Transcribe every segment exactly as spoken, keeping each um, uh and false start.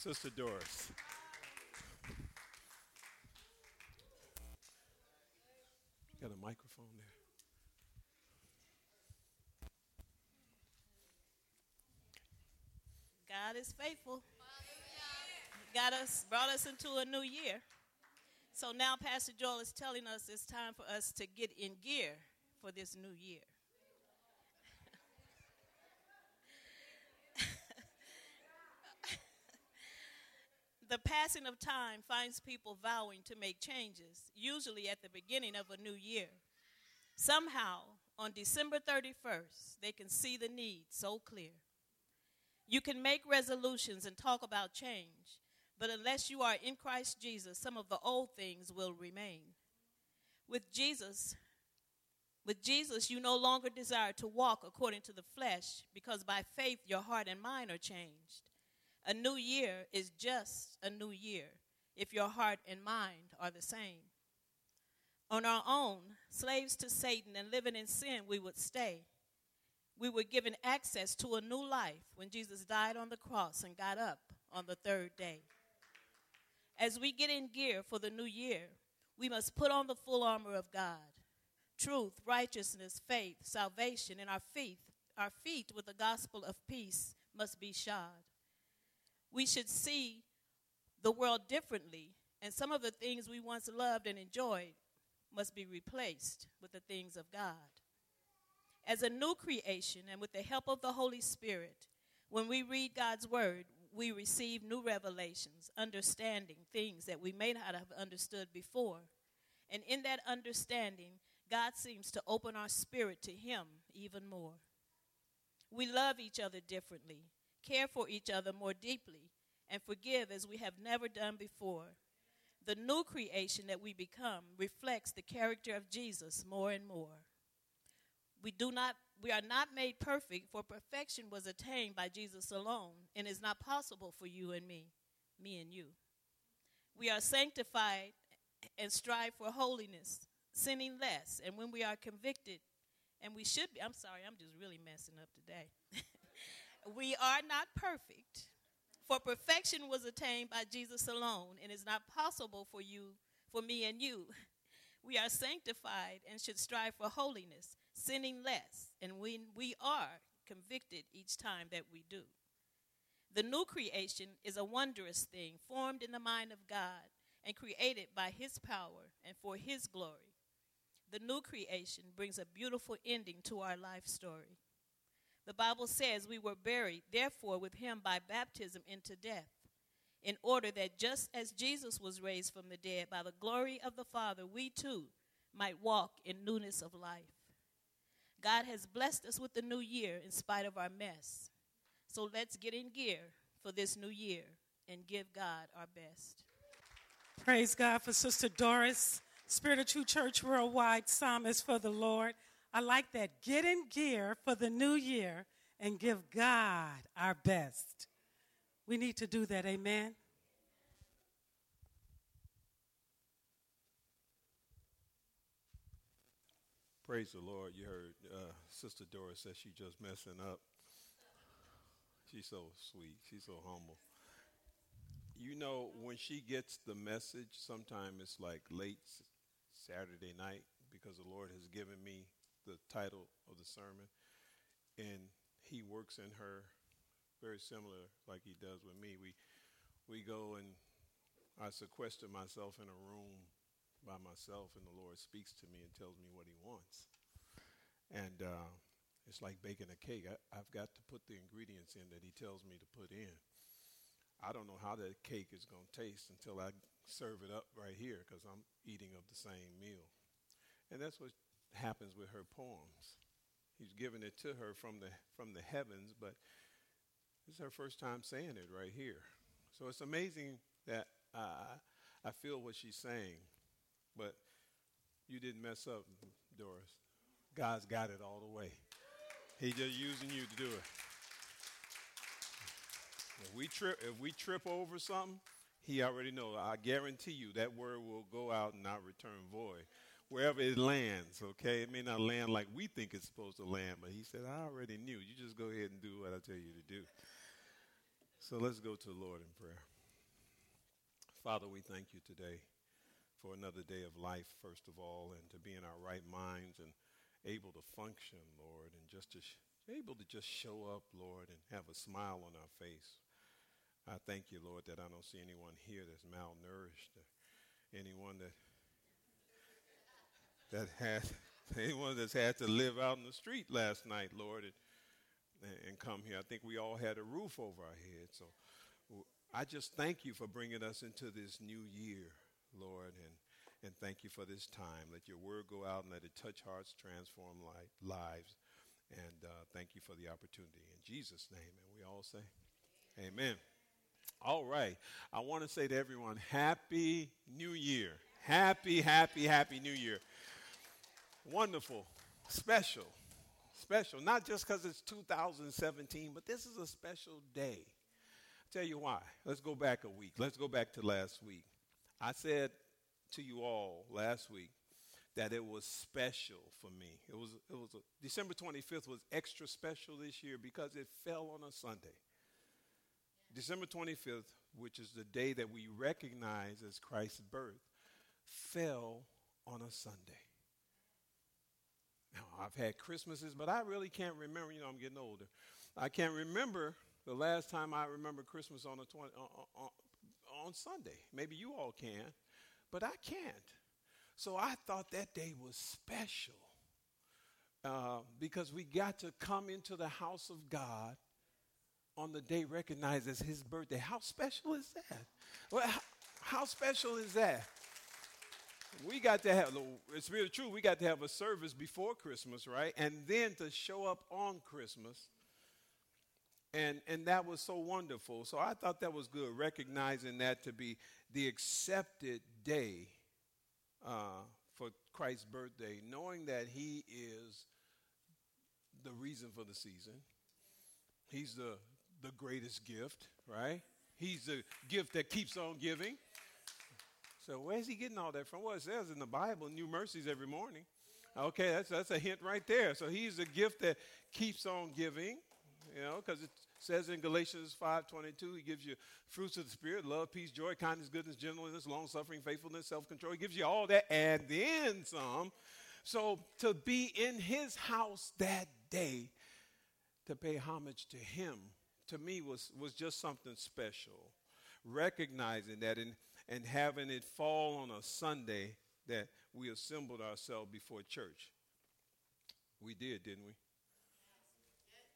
Sister Doris. Got a microphone there. God is faithful. Got us, brought us into a new year. So now Pastor Joel is telling us it's time for us to get in gear for this new year. The passing of time finds people vowing to make changes, usually at the beginning of a new year. Somehow, on December thirty-first, they can see the need so clear. You can make resolutions and talk about change, but unless you are in Christ Jesus, some of the old things will remain. With Jesus, with Jesus, you no longer desire to walk according to the flesh, because by faith your heart and mind are changed. A new year is just a new year if your heart and mind are the same. On our own, slaves to Satan and living in sin, we would stay. We were given access to a new life when Jesus died on the cross and got up on the third day. As we get in gear for the new year, we must put on the full armor of God. Truth, righteousness, faith, salvation, and our feet, our feet with the gospel of peace must be shod. We should see the world differently, and some of the things we once loved and enjoyed must be replaced with the things of God. As a new creation and with the help of the Holy Spirit, when we read God's word, we receive new revelations, understanding things that we may not have understood before. And in that understanding, God seems to open our spirit to him even more. We love each other differently, care for each other more deeply, and forgive as we have never done before. The new creation that we become reflects the character of Jesus more and more. We do not, we are not made perfect, for perfection was attained by Jesus alone, and is not possible for you and me, me and you. We are sanctified and strive for holiness, sinning less, and when we are convicted, and we should be, I'm sorry, I'm just really messing up today. We are not perfect, for perfection was attained by Jesus alone, and is not possible for you, for me and you. We are sanctified and should strive for holiness, sinning less, and when we are convicted each time that we do. The new creation is a wondrous thing, formed in the mind of God and created by his power and for his glory. The new creation brings a beautiful ending to our life story. The Bible says we were buried, therefore, with him by baptism into death, in order that just as Jesus was raised from the dead by the glory of the Father, we too might walk in newness of life. God has blessed us with the new year in spite of our mess. So let's get in gear for this new year and give God our best. Praise God for Sister Doris, Spirit of True Church Worldwide, Psalmist for the Lord. I like that. Get in gear for the new year and give God our best. We need to do that, amen? Praise the Lord. You heard uh, Sister Doris said she's just messing up. She's so sweet. She's so humble. You know, when she gets the message, sometimes it's like late Saturday night, because the Lord has given me the title of the sermon, and he works in her very similar like he does with me. We we go and I sequester myself in a room by myself, and the Lord speaks to me and tells me what he wants. And uh, it's like baking a cake. I, I've got to put the ingredients in that he tells me to put in. I don't know how that cake is going to taste until I serve it up right here, because I'm eating of the same meal. And that's what happens with her poems. He's given it to her from the from the heavens, but this is her first time saying it right here. So it's amazing that uh, I feel what she's saying, but you didn't mess up, Doris. God's got it all the way. He's just using you to do it. If we trip, if we trip over something, he already knows. I guarantee you that word will go out and not return void. Wherever it lands, okay? It may not land like we think it's supposed to land, but he said, I already knew. You just go ahead and do what I tell you to do. So let's go to the Lord in prayer. Father, we thank you today for another day of life, first of all, and to be in our right minds and able to function, Lord, and just to sh- able to just show up, Lord, and have a smile on our face. I thank you, Lord, that I don't see anyone here that's malnourished, or anyone that that has anyone that's had to live out in the street last night, Lord, and, and come here. I think we all had a roof over our heads. So I just thank you for bringing us into this new year, Lord, and, and thank you for this time. Let your word go out and let it touch hearts, transform li- lives, and uh, thank you for the opportunity. In Jesus' name, and we all say amen. All right. I want to say to everyone, Happy New Year. Happy, happy, happy New Year. Wonderful, special, special, not just because it's two thousand seventeen, but this is a special day. I'll tell you why. Let's go back a week. Let's go back to last week. I said to you all last week that it was special for me. It was, it was a, December twenty-fifth was extra special this year because it fell on a Sunday. December twenty-fifth, which is the day that we recognize as Christ's birth, fell on a Sunday. Now, I've had Christmases, but I really can't remember. You know, I'm getting older. I can't remember the last time I remember Christmas on a twenty, on, on, on Sunday. Maybe you all can, but I can't. So I thought that day was special uh, because we got to come into the house of God on the day recognized as his birthday. How special is that? Well, how, how special is that? We got to have, it's really true, we got to have a service before Christmas, right? And then to show up on Christmas. And and that was so wonderful. So I thought that was good, recognizing that to be the accepted day uh, for Christ's birthday, knowing that he is the reason for the season. He's the, the greatest gift, right? He's the gift that keeps on giving. So where's he getting all that from? Well, it says in the Bible, new mercies every morning. Okay, that's that's a hint right there. So he's a gift that keeps on giving, you know, because it says in Galatians five twenty-two, he gives you fruits of the Spirit, love, peace, joy, kindness, goodness, gentleness, long-suffering, faithfulness, self-control. He gives you all that and then some. So to be in his house that day, to pay homage to him, to me was, was just something special. Recognizing that in and having it fall on a Sunday that we assembled ourselves before church. We did, didn't we? Yes,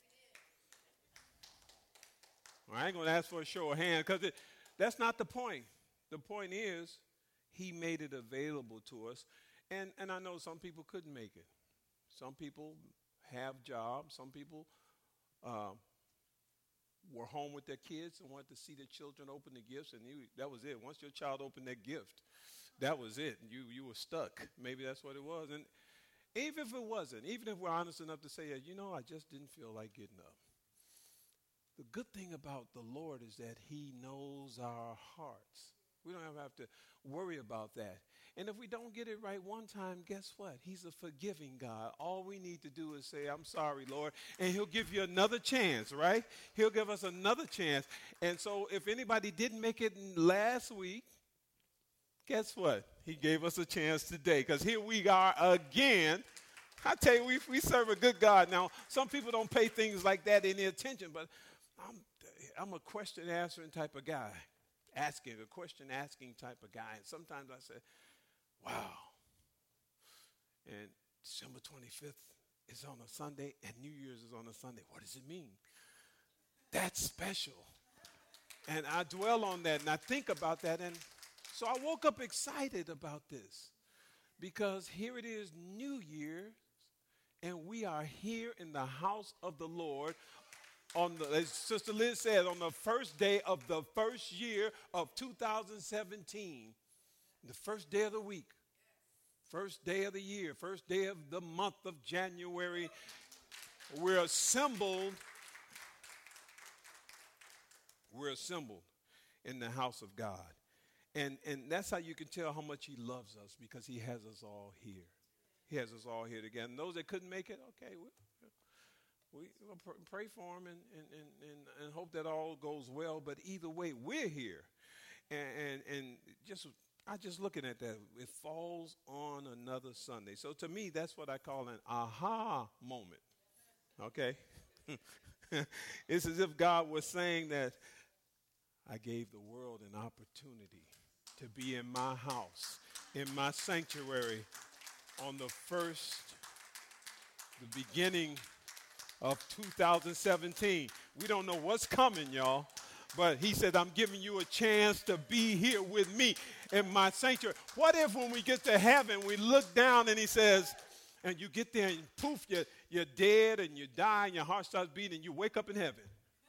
we did. Well, I ain't going to ask for a show of hands because that's not the point. The point is he made it available to us. And, and I know some people couldn't make it. Some people have jobs. Some people uh, were home with their kids and wanted to see their children open the gifts, and you, that was it. Once your child opened that gift, that was it. You you were stuck. Maybe that's what it was. And even if it wasn't, even if we're honest enough to say, you know, I just didn't feel like getting up. The good thing about the Lord is that he knows our hearts. We don't have to worry about that. And if we don't get it right one time, guess what? He's a forgiving God. All we need to do is say, I'm sorry, Lord, and he'll give you another chance, right? He'll give us another chance. And so if anybody didn't make it last week, guess what? He gave us a chance today because here we are again. I tell you, we, we serve a good God. Now, some people don't pay things like that any attention, but I'm, I'm a question answering type of guy. Asking, a question asking type of guy. And sometimes I say, wow. And December twenty-fifth is on a Sunday and New Year's is on a Sunday. What does it mean? That's special. And I dwell on that and I think about that. And so I woke up excited about this because here it is, New Year, and we are here in the house of the Lord. On the, as Sister Liz said, on the first day of the first year of two thousand seventeen, the first day of the week, first day of the year, first day of the month of January, we're assembled, we're assembled in the house of God. And, and that's how you can tell how much he loves us, because he has us all here. He has us all here together. And those that couldn't make it, okay, we We pray for them and, and, and, and hope that all goes well. But either way, we're here. And, and, and just I just looking at that, it falls on another Sunday. So to me, that's what I call an aha moment. Okay? It's as if God was saying that I gave the world an opportunity to be in my house, in my sanctuary, on the first, the beginning of two thousand seventeen. We don't know what's coming, y'all, but he said, I'm giving you a chance to be here with me in my sanctuary. What if when we get to heaven, we look down and he says, and you get there and poof, you're, you're dead and you die and your heart starts beating and you wake up in heaven.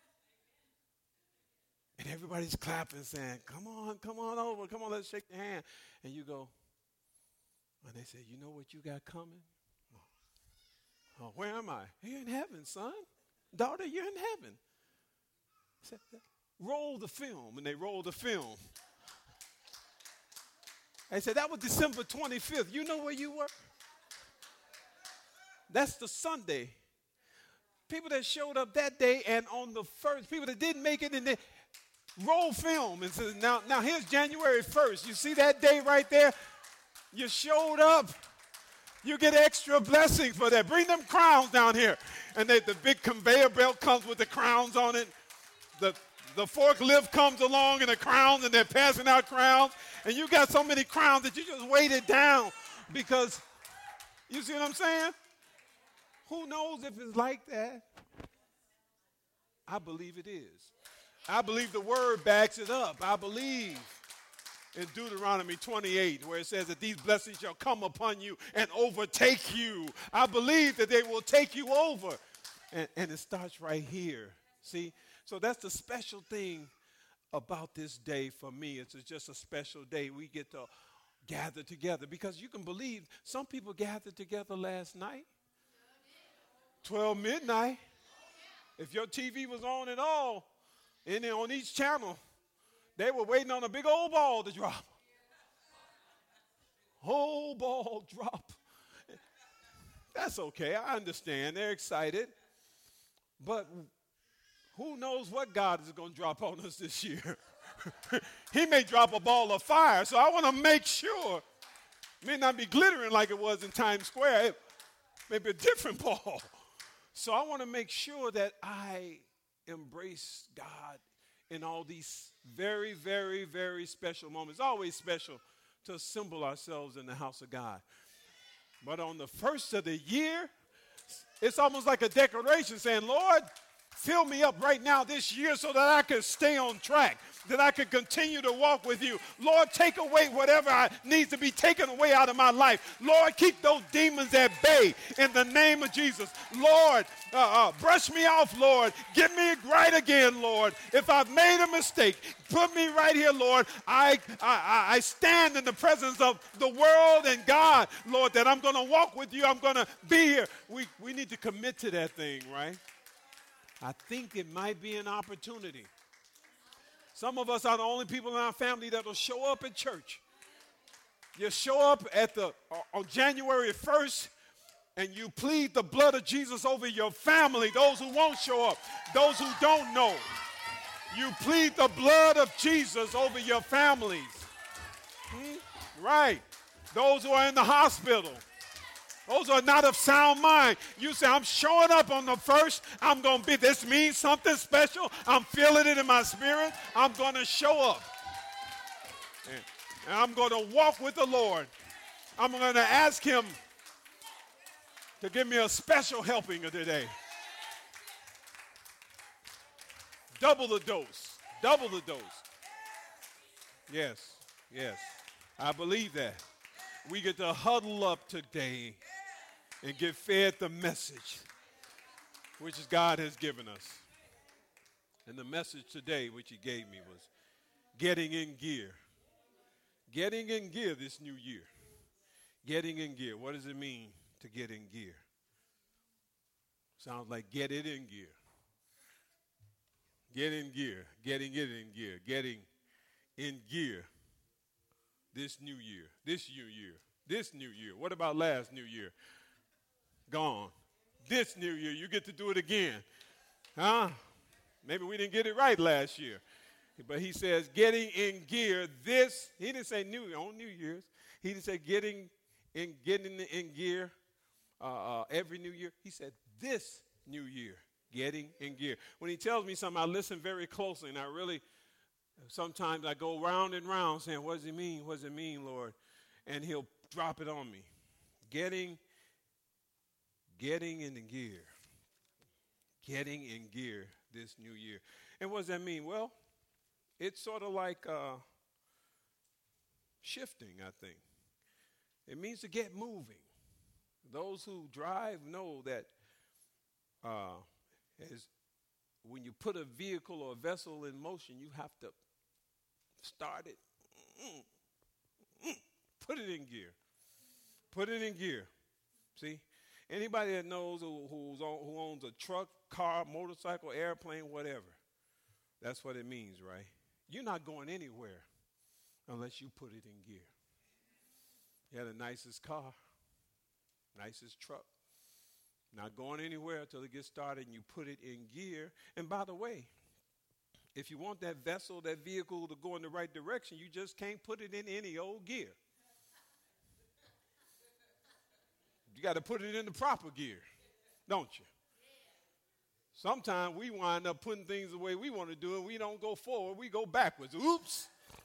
And everybody's clapping saying, come on, come on over, come on, let's shake your hand. And you go, and they say, you know what you got coming? Oh, oh where am I? You're in heaven, son. Daughter, you're in heaven. I said, roll the film. And they rolled the film. They said, that was December twenty-fifth. You know where you were? That's the Sunday. People that showed up that day and on the first, people that didn't make it, and they roll film and says, now, now here's January first. You see that day right there? You showed up. You get extra blessings for that. Bring them crowns down here. And they, the big conveyor belt comes with the crowns on it. The, the forklift comes along and the crowns, and they're passing out crowns. And you got so many crowns that you just weight it down because, you see what I'm saying? Who knows if it's like that? I believe it is. I believe the word backs it up. I believe in Deuteronomy twenty-eight where it says that these blessings shall come upon you and overtake you. I believe that they will take you over. And, and it starts right here. See? So that's the special thing about this day for me. It's just a special day. We get to gather together because you can believe some people gathered together last night. twelve midnight. If your T V was on at all, and then on each channel, they were waiting on a big old ball to drop. Whole ball drop. That's okay. I understand. They're excited. But who knows what God is going to drop on us this year? He may drop a ball of fire. So I want to make sure. It may not be glittering like it was in Times Square. It may be a different ball. So I want to make sure that I embrace God in all these very, very, very special moments. It's always special to assemble ourselves in the house of God. But on the first of the year, it's almost like a declaration saying, Lord, fill me up right now this year so that I can stay on track, that I can continue to walk with you. Lord, take away whatever I, needs to be taken away out of my life. Lord, keep those demons at bay in the name of Jesus. Lord, uh, uh, brush me off, Lord. Get me right again, Lord. If I've made a mistake, put me right here, Lord. I, I, I stand in the presence of the world and God, Lord, that I'm going to walk with you. I'm going to be here. We, we need to commit to that thing, right? I think it might be an opportunity. Some of us are the only people in our family that will show up at church. You show up at the uh, on January first, and you plead the blood of Jesus over your family, those who won't show up, those who don't know. You plead the blood of Jesus over your families. Hmm? Right. Those who are in the hospital. Those are not of sound mind. You say, I'm showing up on the first. I'm going to be, this means something special. I'm feeling it in my spirit. I'm going to show up. And, and I'm going to walk with the Lord. I'm going to ask him to give me a special helping of today. Double the dose. Double the dose. Yes, yes. I believe that. We get to huddle up today and get fed the message which is God has given us. And the message today which he gave me was getting in gear. Getting in gear this new year. Getting in gear. What does it mean to get in gear? Sounds like get it in gear. Get in gear. Getting it in gear. Getting in gear this new year. This new year. This new year. What about last new year? Gone. This new year, you get to do it again. Huh? Maybe we didn't get it right last year. But he says getting in gear this, he didn't say new on New Year's. He didn't say getting in getting in gear uh, uh, every new year. He said this new year, getting in gear. When he tells me something, I listen very closely, and I really, sometimes I go round and round saying, what does he mean? What does it mean, Lord? And he'll drop it on me. Getting, getting in the gear. Getting in gear this new year. And what does that mean? Well, it's sort of like uh, shifting, I think. It means to get moving. Those who drive know that uh, as when you put a vehicle or a vessel in motion, you have to start it, mm, mm, put it in gear. Put it in gear. See? Anybody that knows who, who's on, who owns a truck, car, motorcycle, airplane, whatever, that's what it means, right? You're not going anywhere unless you put it in gear. You have the nicest car, nicest truck. Not going anywhere until it gets started and you put it in gear. And by the way, if you want that vessel, that vehicle to go in the right direction, you just can't put it in any old gear. You got to put it in the proper gear, don't you? Sometimes we wind up putting things the way we want to do it. We don't go forward. We go backwards. Oops.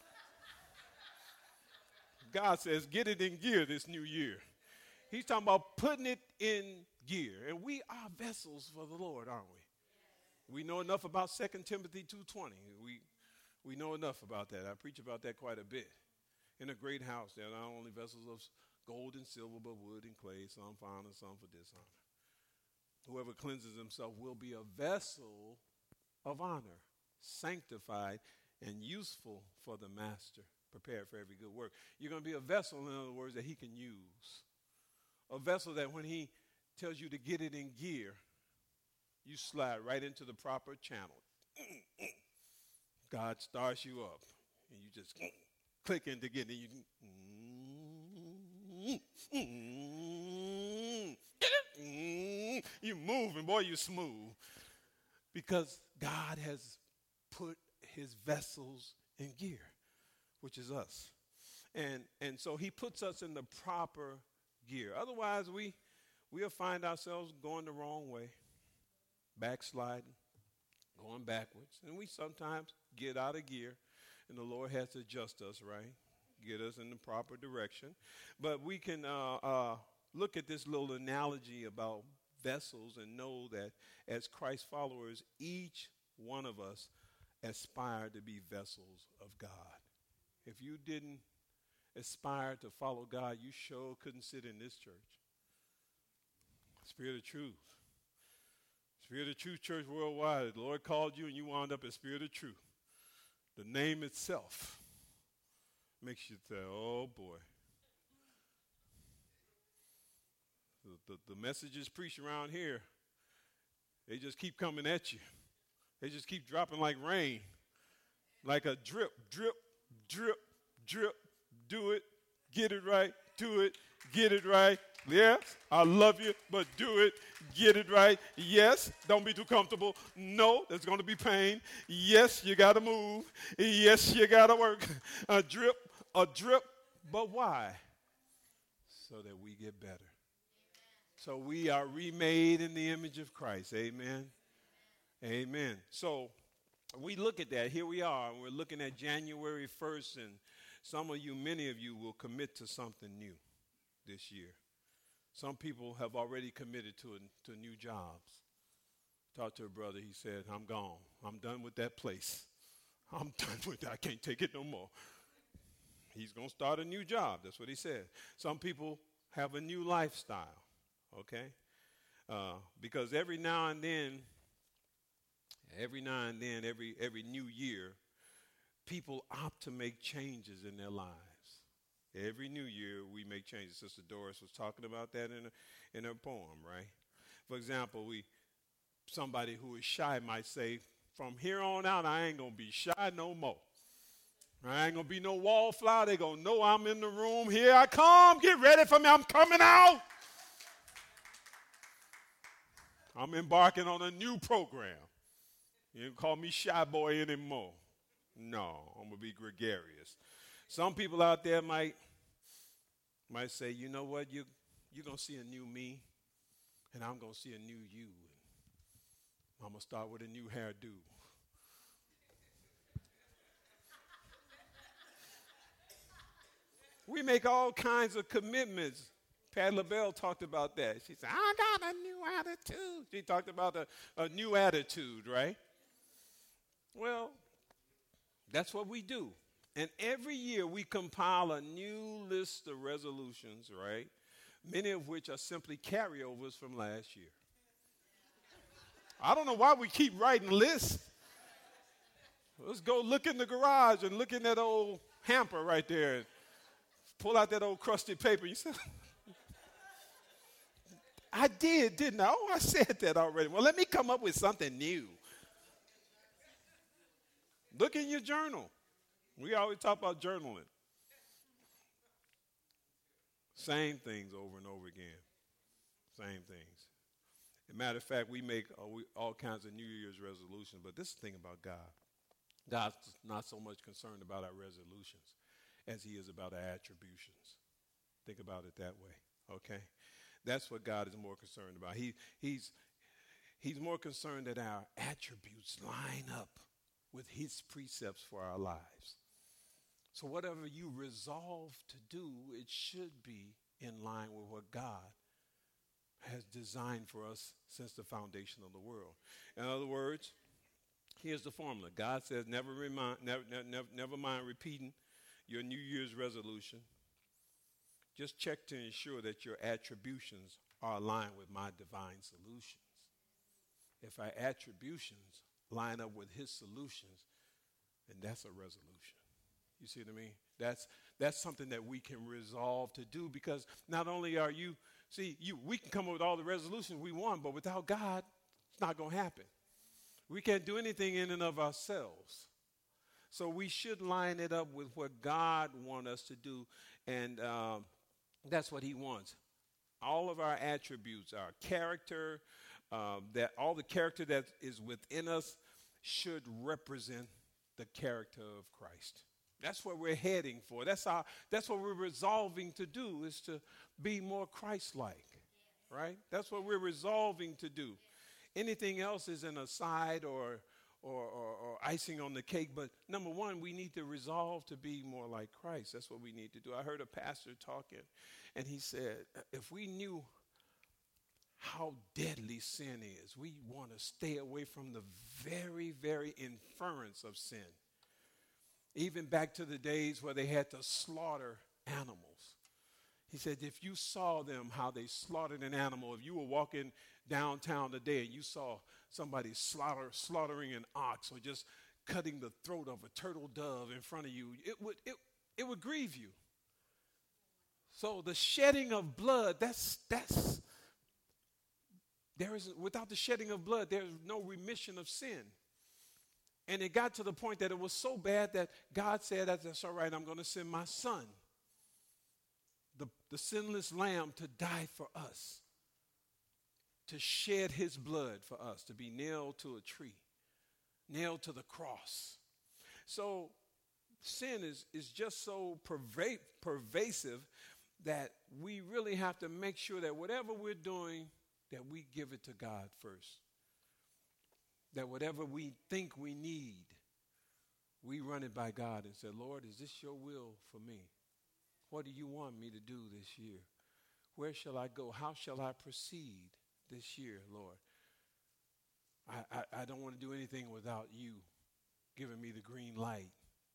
God says, get it in gear this new year. He's talking about putting it in gear. And we are vessels for the Lord, aren't we? We know enough about Second Timothy two twenty. We, we know enough about that. I preach about that quite a bit. In a great house, there are not only vessels of gold and silver, but wood and clay, some for honor, some for dishonor. Whoever cleanses himself will be a vessel of honor, sanctified and useful for the master, prepared for every good work. You're going to be a vessel, in other words, that he can use. A vessel that when he tells you to get it in gear, you slide right into the proper channel. God starts you up, and you just click into get it. You you moving, boy, you smooth. Because God has put his vessels in gear, which is us. And and so he puts us in the proper gear. Otherwise, we, we'll find ourselves going the wrong way, backsliding, going backwards. And we sometimes get out of gear, and the Lord has to adjust us, right? Get us in the proper direction. But we can uh, uh, look at this little analogy about vessels and know that as Christ followers, each one of us aspire to be vessels of God. If you didn't aspire to follow God, you sure couldn't sit in this church. Spirit of Truth. Spirit of Truth Church Worldwide. The Lord called you and you wound up at Spirit of Truth. The name itself makes you say, oh boy. The, the, the messages preached around here, they just keep coming at you. They just keep dropping like rain. Like a drip, drip, drip, drip. Do it, get it right, do it, get it right. Yes, I love you, but do it, get it right. Yes, don't be too comfortable. No, there's going to be pain. Yes, you got to move. Yes, you got to work. A drip, a drip, but why? So that we get better. So we are remade in the image of Christ. Amen. Amen. So we look at that. Here we are. And we're looking at January first, and some of you, many of you, will commit to something new this year. Some people have already committed to a, to new jobs. Talked to a brother. He said, I'm gone. I'm done with that place. I'm done with that. I can't take it no more. He's going to start a new job. That's what he said. Some people have a new lifestyle, okay? Uh, because every now and then, every now and then, every every new year, people opt to make changes in their lives. Every new year, we make changes. Sister Doris was talking about that in her, in her poem, right? For example, we somebody who is shy might say, from here on out, I ain't going to be shy no more. I ain't going to be no wallflower. They're going to know I'm in the room. Here I come. Get ready for me. I'm coming out. I'm embarking on a new program. You don't call me shy boy anymore. No, I'm going to be gregarious. Some people out there might might say, you know what, you, you're going to see a new me, and I'm going to see a new you. I'm going to start with a new hairdo. We make all kinds of commitments. Pat LaBelle talked about that. She said, I got a new attitude. She talked about a, a new attitude, right? Well, that's what we do. And every year we compile a new list of resolutions, right? Many of which are simply carryovers from last year. I don't know why we keep writing lists. Let's go look in the garage and look in that old hamper right there and pull out that old crusty paper. You said, I did, didn't I? Oh, I said that already. Well, let me come up with something new. Look in your journal. We always talk about journaling. Same things over and over again. Same things. As a matter of fact, we make uh, we, all kinds of New Year's resolutions, but this is the thing about God. God's not so much concerned about our resolutions as he is about our attributions. Think about it that way, okay? That's what God is more concerned about. He, he's, he's more concerned that our attributes line up with his precepts for our lives. So whatever you resolve to do, it should be in line with what God has designed for us since the foundation of the world. In other words, here's the formula. God says, never, remind, never, never, never mind repeating your New Year's resolution. Just check to ensure that your attributions are aligned with my divine solutions. If our attributions line up with his solutions, then that's a resolution. You see what I mean? That's that's something that we can resolve to do, because not only are you, see, you we can come up with all the resolutions we want, but without God, it's not going to happen. We can't do anything in and of ourselves. So we should line it up with what God wants us to do, and um, that's what he wants. All of our attributes, our character, um, that all the character that is within us should represent the character of Christ. That's what we're heading for. That's our, that's what we're resolving to do, is to be more Christ-like, right? That's what we're resolving to do. Anything else is an aside or, or, or, or icing on the cake. But number one, we need to resolve to be more like Christ. That's what we need to do. I heard a pastor talking, and he said, if we knew how deadly sin is, we want to stay away from the very, very inference of sin. Even back to the days where they had to slaughter animals. He said, if you saw them, how they slaughtered an animal, if you were walking downtown today and you saw somebody slaughter, slaughtering an ox or just cutting the throat of a turtle dove in front of you, it would, it, it would grieve you. So the shedding of blood, that's, that's, there is, without the shedding of blood, there's no remission of sin. And it got to the point that it was so bad that God said, that's all right, I'm going to send my son, the, the sinless lamb, to die for us, to shed his blood for us, to be nailed to a tree, nailed to the cross. So sin is, is just so perva- pervasive that we really have to make sure that whatever we're doing, that we give it to God first. That whatever we think we need, we run it by God and say, Lord, is this your will for me? What do you want me to do this year? Where shall I go? How shall I proceed this year, Lord? I, I, I don't want to do anything without you giving me the green light.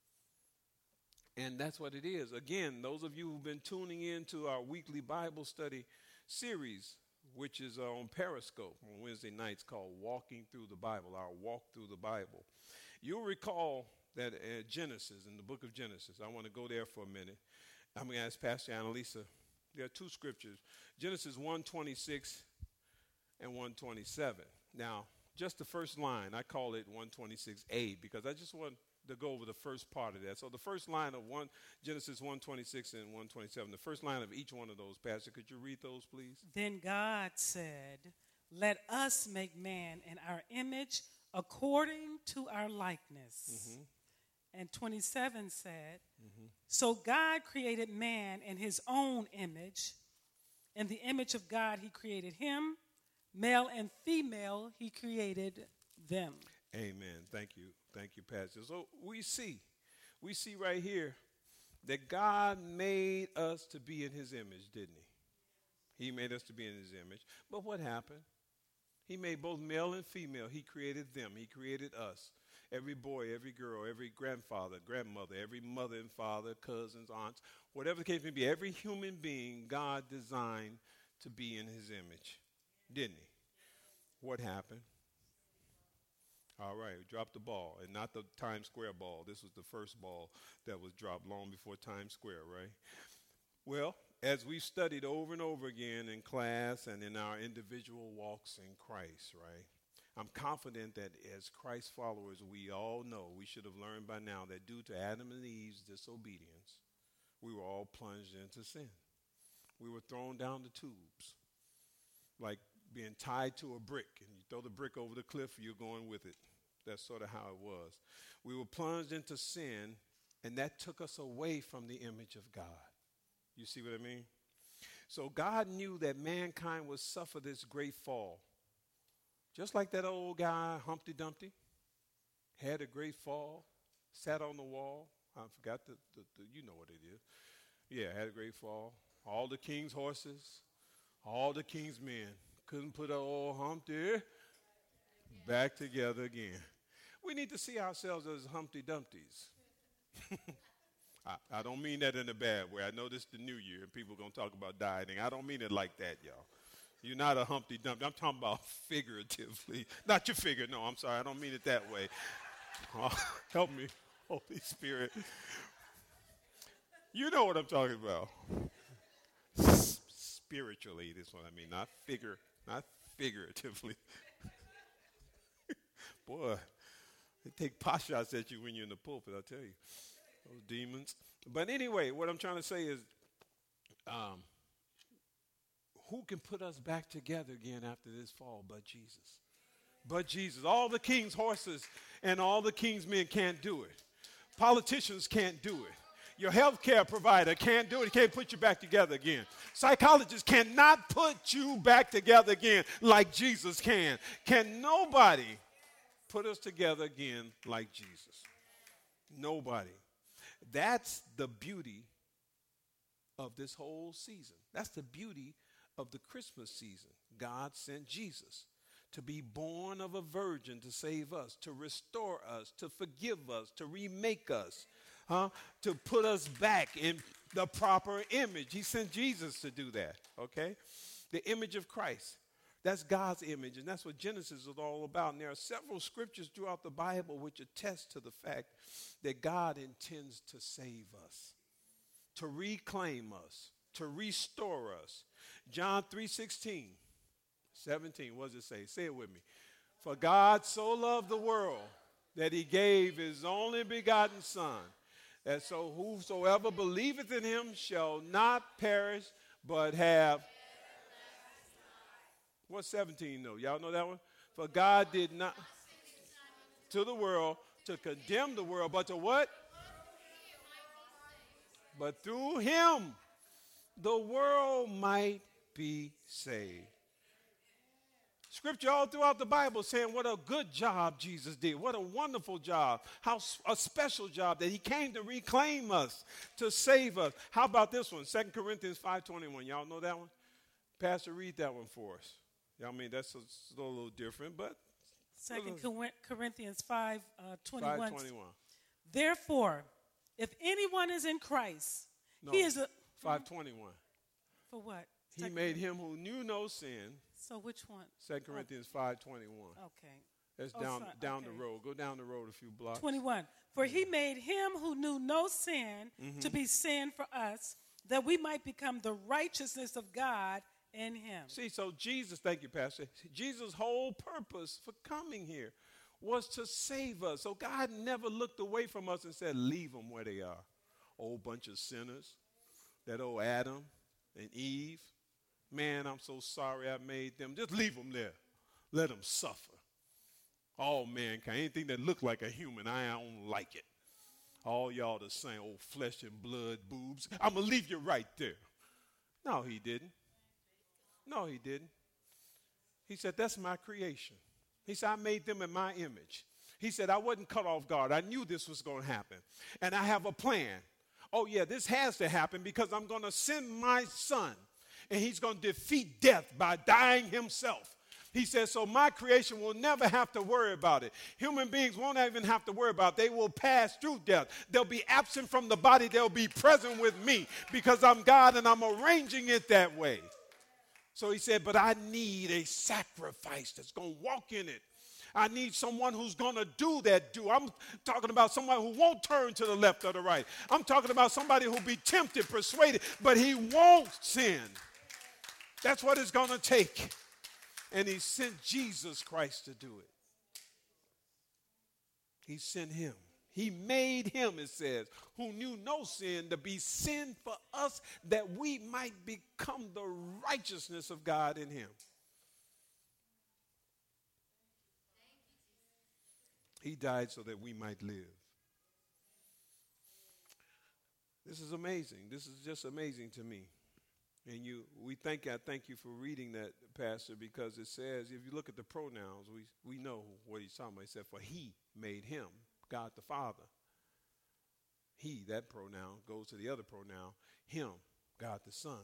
And that's what it is. Again, those of you who've been tuning in to our weekly Bible study series, which is uh, on Periscope on Wednesday nights, called Walking Through the Bible, our Walk Through the Bible. You'll recall that uh, Genesis, in the book of Genesis, I want to go there for a minute. I'm going to ask Pastor Annalisa. There are two scriptures, Genesis one twenty-six and one twenty-seven. Now, just the first line, I call it one twenty-six A because I just want to go over the first part of that. So the first line of one Genesis one twenty-six and one twenty-seven, the first line of each one of those, Pastor, could you read those, please? Then God said, let us make man in our image according to our likeness. Mm-hmm. and twenty-seven said, mm-hmm. So God created man in his own image. In the image of God, he created him. Male and female, he created them. Amen. Thank you. Thank you, Pastor. So we see, we see right here that God made us to be in his image, didn't he? He made us to be in his image. But what happened? He made both male and female. He created them. He created us. Every boy, every girl, every grandfather, grandmother, every mother and father, cousins, aunts, whatever the case may be, every human being God designed to be in his image, didn't he? What happened? All right, we dropped the ball, and not the Times Square ball. This was the first ball that was dropped long before Times Square, right? Well, as we've studied over and over again in class and in our individual walks in Christ, right? I'm confident that as Christ followers, we all know, we should have learned by now that due to Adam and Eve's disobedience, we were all plunged into sin. We were thrown down the tubes, like being tied to a brick, and you throw the brick over the cliff, you're going with it. That's sort of how it was. We were plunged into sin, and that took us away from the image of God. You see what I mean? So God knew that mankind would suffer this great fall. Just like that old guy, Humpty Dumpty, had a great fall, sat on the wall. I forgot the, the, the, you know what it is. Yeah, had a great fall. All the king's horses, all the king's men couldn't put old Humpty back together again. We need to see ourselves as Humpty Dumptys. I, I don't mean that in a bad way. I know this is the new year and people are going to talk about dieting. I don't mean it like that, y'all. You're not a Humpty Dumpty. I'm talking about figuratively. Not your figure. No, I'm sorry. I don't mean it that way. Oh, help me, Holy Spirit. You know what I'm talking about. S- spiritually, this one I mean, not figure, not figuratively. Boy, they take pot shots at you when you're in the pulpit, I'll tell you. Those demons. But anyway, what I'm trying to say is, um, who can put us back together again after this fall but Jesus? But Jesus. All the king's horses and all the king's men can't do it. Politicians can't do it. Your health care provider can't do it. He can't put you back together again. Psychologists cannot put you back together again like Jesus can. Can nobody put us together again like Jesus? Nobody. That's the beauty of this whole season. That's the beauty of the Christmas season. God sent Jesus to be born of a virgin to save us, to restore us, to forgive us, to remake us, huh? To put us back in the proper image. He sent Jesus to do that, okay? The image of Christ. That's God's image, and that's what Genesis is all about. And there are several scriptures throughout the Bible which attest to the fact that God intends to save us, to reclaim us, to restore us. John three sixteen, seventeen, what does it say? Say it with me. For God so loved the world that he gave his only begotten Son, that so whosoever believeth in him shall not perish, but have. What's seventeen though? Y'all know that one? For God did not to the world to condemn the world, but to what? But through him the world might be saved. Scripture all throughout the Bible saying what a good job Jesus did. What a wonderful job. How a special job that he came to reclaim us, to save us. How about this one? Second Corinthians five twenty-one. Y'all know that one? Pastor, read that one for us. I mean, that's a, a little different, but. Second Corinthians five twenty-one. five twenty-one. Therefore, if anyone is in Christ, no, he is a. five twenty-one. For what? He Second made him who knew no sin. So which one? Second Corinthians five twenty-one. Okay. That's Oh, down sorry. down Okay. the road. Go down the road a few blocks. twenty-one. For he made him who knew no sin Mm-hmm. to be sin for us, that we might become the righteousness of God in him. See, so Jesus, thank you, Pastor. Jesus' whole purpose for coming here was to save us. So God never looked away from us and said, leave them where they are. Old bunch of sinners. That old Adam and Eve. Man, I'm so sorry I made them. Just leave them there. Let them suffer. All mankind. Anything that looked like a human, I don't like it. All y'all the same old flesh and blood boobs. I'm going to leave you right there. No, he didn't. No, he didn't. He said, that's my creation. He said, I made them in my image. He said, I wasn't cut off guard. I knew this was going to happen. And I have a plan. Oh, yeah, this has to happen because I'm going to send my son. And he's going to defeat death by dying himself. He says, so my creation will never have to worry about it. Human beings won't even have to worry about it. They will pass through death. They'll be absent from the body. They'll be present with me because I'm God and I'm arranging it that way. So he said, but I need a sacrifice that's going to walk in it. I need someone who's going to do that do. I'm talking about someone who won't turn to the left or the right. I'm talking about somebody who'll be tempted, persuaded, but he won't sin. That's what it's going to take. And he sent Jesus Christ to do it. He sent him. He made him, it says, who knew no sin, to be sin for us that we might become the righteousness of God in him. He died so that we might live. This is amazing. This is just amazing to me. And you, we thank, I thank you for reading that, Pastor, because it says, if you look at the pronouns, we, we know what he's talking about. He said, for he made him, God the Father. He, that pronoun, goes to the other pronoun, him, God the Son.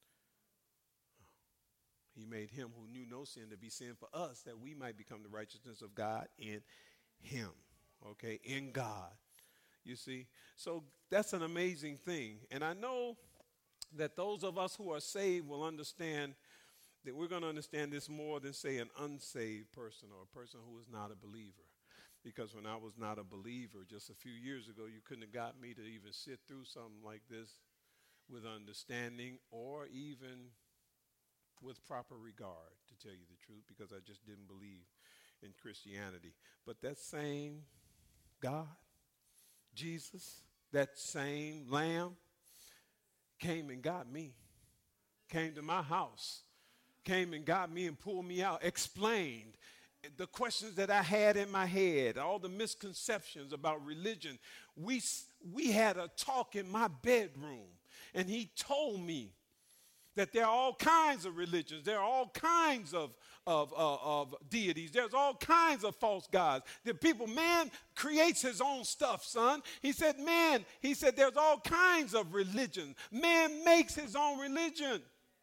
He made him who knew no sin to be sin for us, that we might become the righteousness of God in him, okay, in God. You see? So that's an amazing thing. And I know that those of us who are saved will understand that we're going to understand this more than, say, an unsaved person or a person who is not a believer. Because when I was not a believer just a few years ago, you couldn't have got me to even sit through something like this with understanding or even with proper regard, to tell you the truth, because I just didn't believe in Christianity. But that same God, Jesus, that same Lamb, came and got me, came to my house, came and got me and pulled me out, explained the questions that I had in my head, all the misconceptions about religion. We, we had a talk in my bedroom, and he told me that there are all kinds of religions. There are all kinds of, of, uh, of deities. There's all kinds of false gods. The people, man creates his own stuff, son. He said, man, he said, there's all kinds of religions. Man makes his own religion.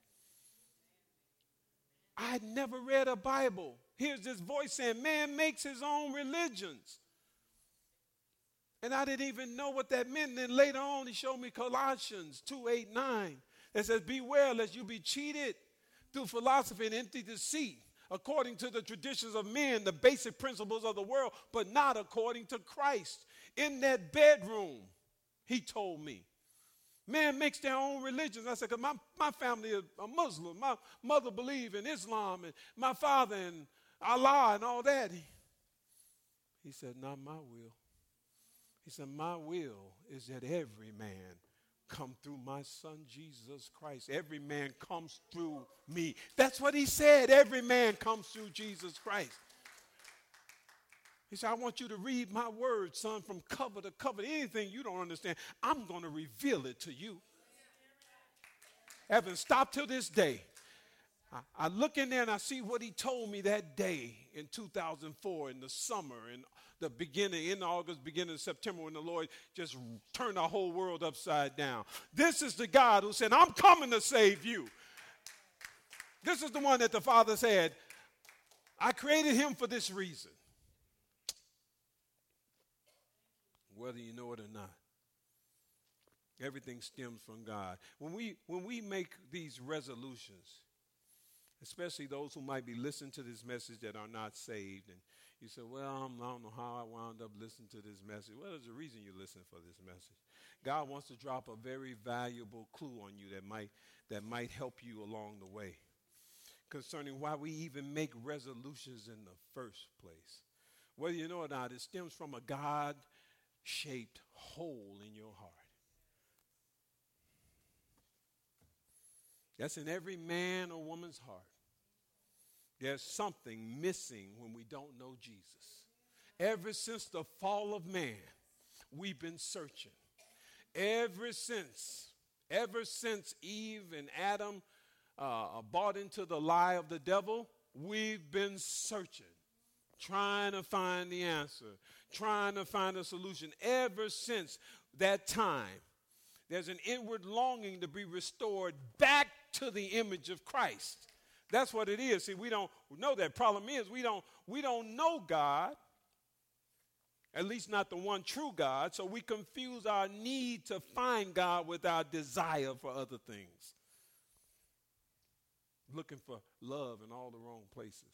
I had never read a Bible. Here's this voice saying, man makes his own religions. And I didn't even know what that meant. And then later on, he showed me Colossians two, eight, nine. It says, beware lest you be cheated through philosophy and empty deceit, according to the traditions of men, the basic principles of the world, but not according to Christ. In that bedroom, he told me, man makes their own religions. I said, because my, my family is a Muslim. My mother believes in Islam, and my father and Allah and all that. He, he said, not my will. He said, my will is that every man come through my son, Jesus Christ. Every man comes through me. That's what he said. Every man comes through Jesus Christ. He said, I want you to read my word, son, from cover to cover. Anything you don't understand, I'm going to reveal it to you. Haven't stopped till this day. I, I look in there and I see what he told me that day in two thousand four in the summer, in the beginning, in August, beginning of September, when the Lord just turned the whole world upside down. This is the God who said, I'm coming to save you. This is the one that the Father said, I created him for this reason. Whether you know it or not. Everything stems from God. When we, when we make these resolutions, especially those who might be listening to this message that are not saved, and you say, well, I'm, I don't know how I wound up listening to this message. Well, there's a reason you listen for this message. God wants to drop a very valuable clue on you that might, that might help you along the way concerning why we even make resolutions in the first place. Whether you know or not, it stems from a God-shaped hole in your heart. That's in every man or woman's heart. There's something missing when we don't know Jesus. Ever since the fall of man, we've been searching. Ever since, ever since Eve and Adam uh, bought into the lie of the devil, we've been searching, trying to find the answer, trying to find a solution. Ever since that time, there's an inward longing to be restored back to the image of Christ. That's what it is. See, we don't know that. Problem is, we don't, we don't know God, at least not the one true God, so we confuse our need to find God with our desire for other things. Looking for love in all the wrong places.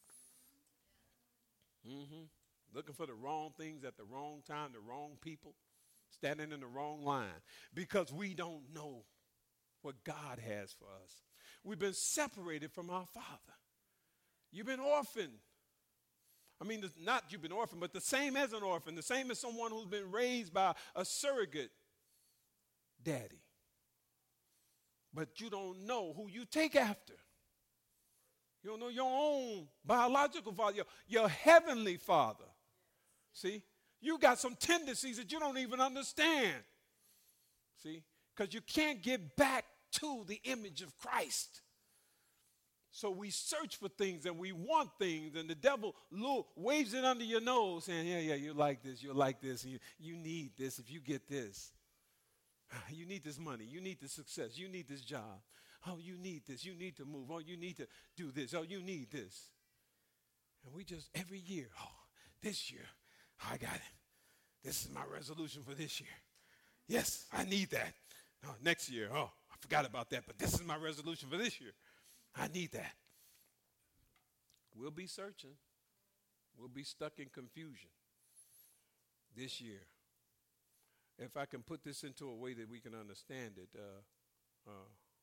Mm-hmm. Looking for the wrong things at the wrong time, the wrong people, standing in the wrong line, because we don't know what God has for us. We've been separated from our Father. You've been orphaned. I mean, not you've been orphaned, but the same as an orphan, the same as someone who's been raised by a surrogate daddy. But you don't know who you take after. You don't know your own biological father, your, your heavenly Father. See? You got some tendencies that you don't even understand. See? Because you can't get back to the image of Christ. So we search for things and we want things, and the devil lure, waves it under your nose saying, yeah, yeah, you like this, you like this, you, you need this if you get this. You need this money, you need this success, you need this job. Oh, you need this, you need to move. Oh, you need to do this. Oh, you need this. And we just, every year, oh, this year, I got it. This is my resolution for this year. Yes, I need that. Oh, next year, oh, I forgot about that, but this is my resolution for this year. I need that. We'll be searching. We'll be stuck in confusion this year. If I can put this into a way that we can understand it, uh,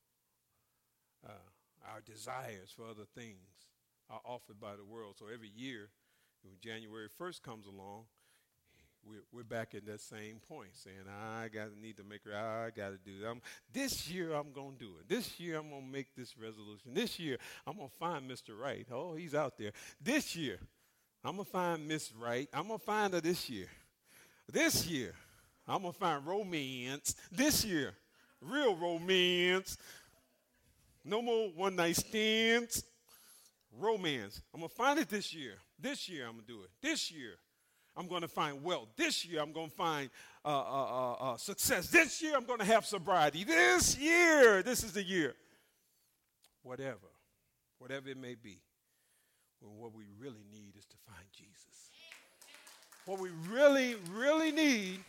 uh, uh, our desires for other things are offered by the world. So every year, when January first comes along, we're, we're back at that same point, saying, I got to need to make, I got to do that. This year, I'm going to do it. This year, I'm going to make this resolution. This year, I'm going to find Mister Right. Oh, he's out there. This year, I'm going to find Miss Right. I'm going to find her this year. This year, I'm going to find romance. This year, real romance. No more one-night stands. Romance. I'm going to find it this year. This year, I'm going to do it. This year, I'm going to find wealth. This year, I'm going to find uh, uh, uh, uh, success. This year, I'm going to have sobriety. This year, this is the year. Whatever. Whatever it may be. Well, what we really need is to find Jesus. What we really, really need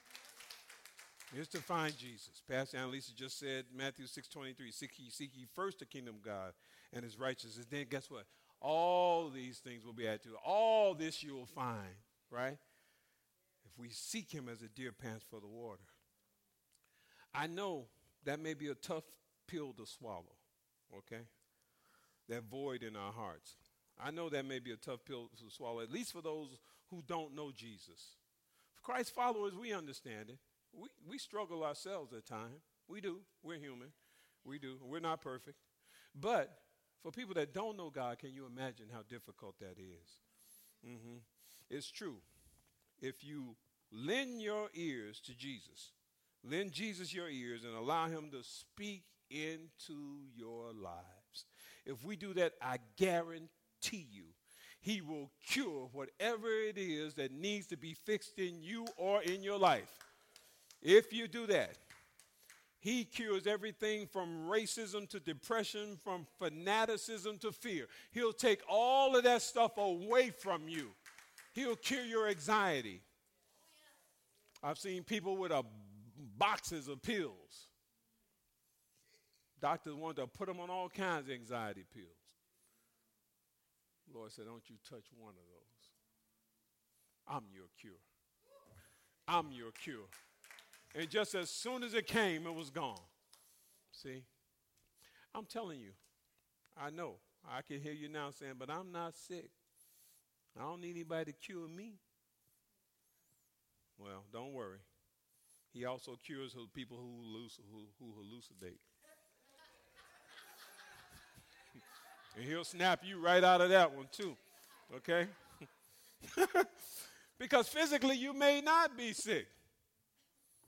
is to find Jesus. Pastor Annalisa just said, Matthew six twenty-three, seek ye, seek ye first the kingdom of God and his righteousness. Then guess what? All these things will be added to you. All this you will find, right? If we seek him as a deer pants for the water. I know that may be a tough pill to swallow, okay? That void in our hearts. I know that may be a tough pill to swallow, at least for those who don't know Jesus. For Christ followers, we understand it. We we struggle ourselves at times. We do. We're human. We do. We're not perfect. But for people that don't know God, can you imagine how difficult that is? Mm-hmm. It's true. If you lend your ears to Jesus, lend Jesus your ears and allow him to speak into your lives. If we do that, I guarantee you, he will cure whatever it is that needs to be fixed in you or in your life. If you do that, he cures everything from racism to depression, from fanaticism to fear. He'll take all of that stuff away from you. He'll cure your anxiety. I've seen people with a boxes of pills. Doctors want to put them on all kinds of anxiety pills. The Lord said, don't you touch one of those. I'm your cure. I'm your cure. And just as soon as it came, it was gone. See? I'm telling you, I know. I can hear you now saying, but I'm not sick. I don't need anybody to cure me. Well, don't worry. He also cures people who, who, who hallucinate. And he'll snap you right out of that one, too. Okay? Because physically, you may not be sick.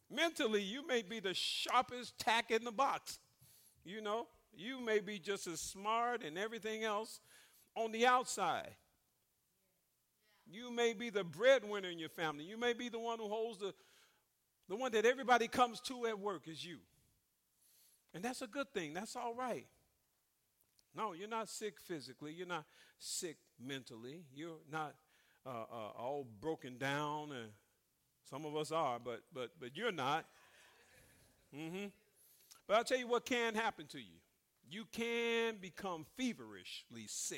Mentally, you may be the sharpest tack in the box. You know, you may be just as smart and everything else on the outside. You may be the breadwinner in your family. You may be the one who holds the, the one that everybody comes to at work is you. And that's a good thing. That's all right. No, you're not sick physically. You're not sick mentally. You're not uh, uh, all broken down. And some of us are, but but but you're not. Mm-hmm. But I'll tell you what can happen to you. You can become feverishly sick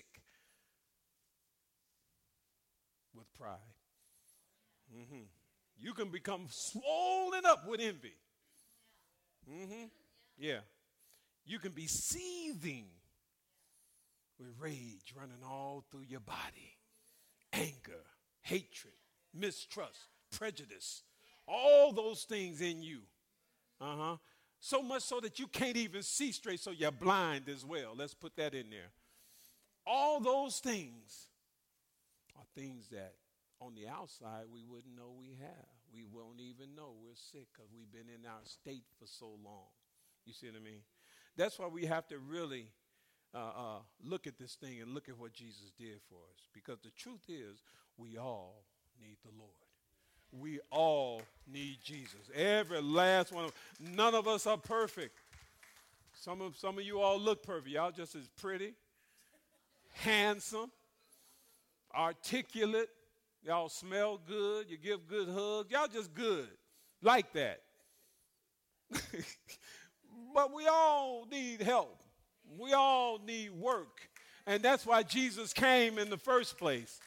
with pride. Mm-hmm. You can become swollen up with envy. Mm-hmm. Yeah. You can be seething with rage running all through your body. Anger, hatred, mistrust, prejudice. All those things in you. Uh-huh. So much so that you can't even see straight, so you're blind as well. Let's put that in there. All those things are things that on the outside we wouldn't know we have. We won't even know we're sick because we've been in our state for so long. You see what I mean? That's why we have to really uh, uh, look at this thing and look at what Jesus did for us. Because the truth is, we all need the Lord. We all need Jesus. Every last one of them. None of us are perfect. Some of, some of you all look perfect. Y'all just as pretty, handsome, articulate. Y'all smell good. You give good hugs. Y'all just good. Like that. But we all need help. We all need work. And that's why Jesus came in the first place.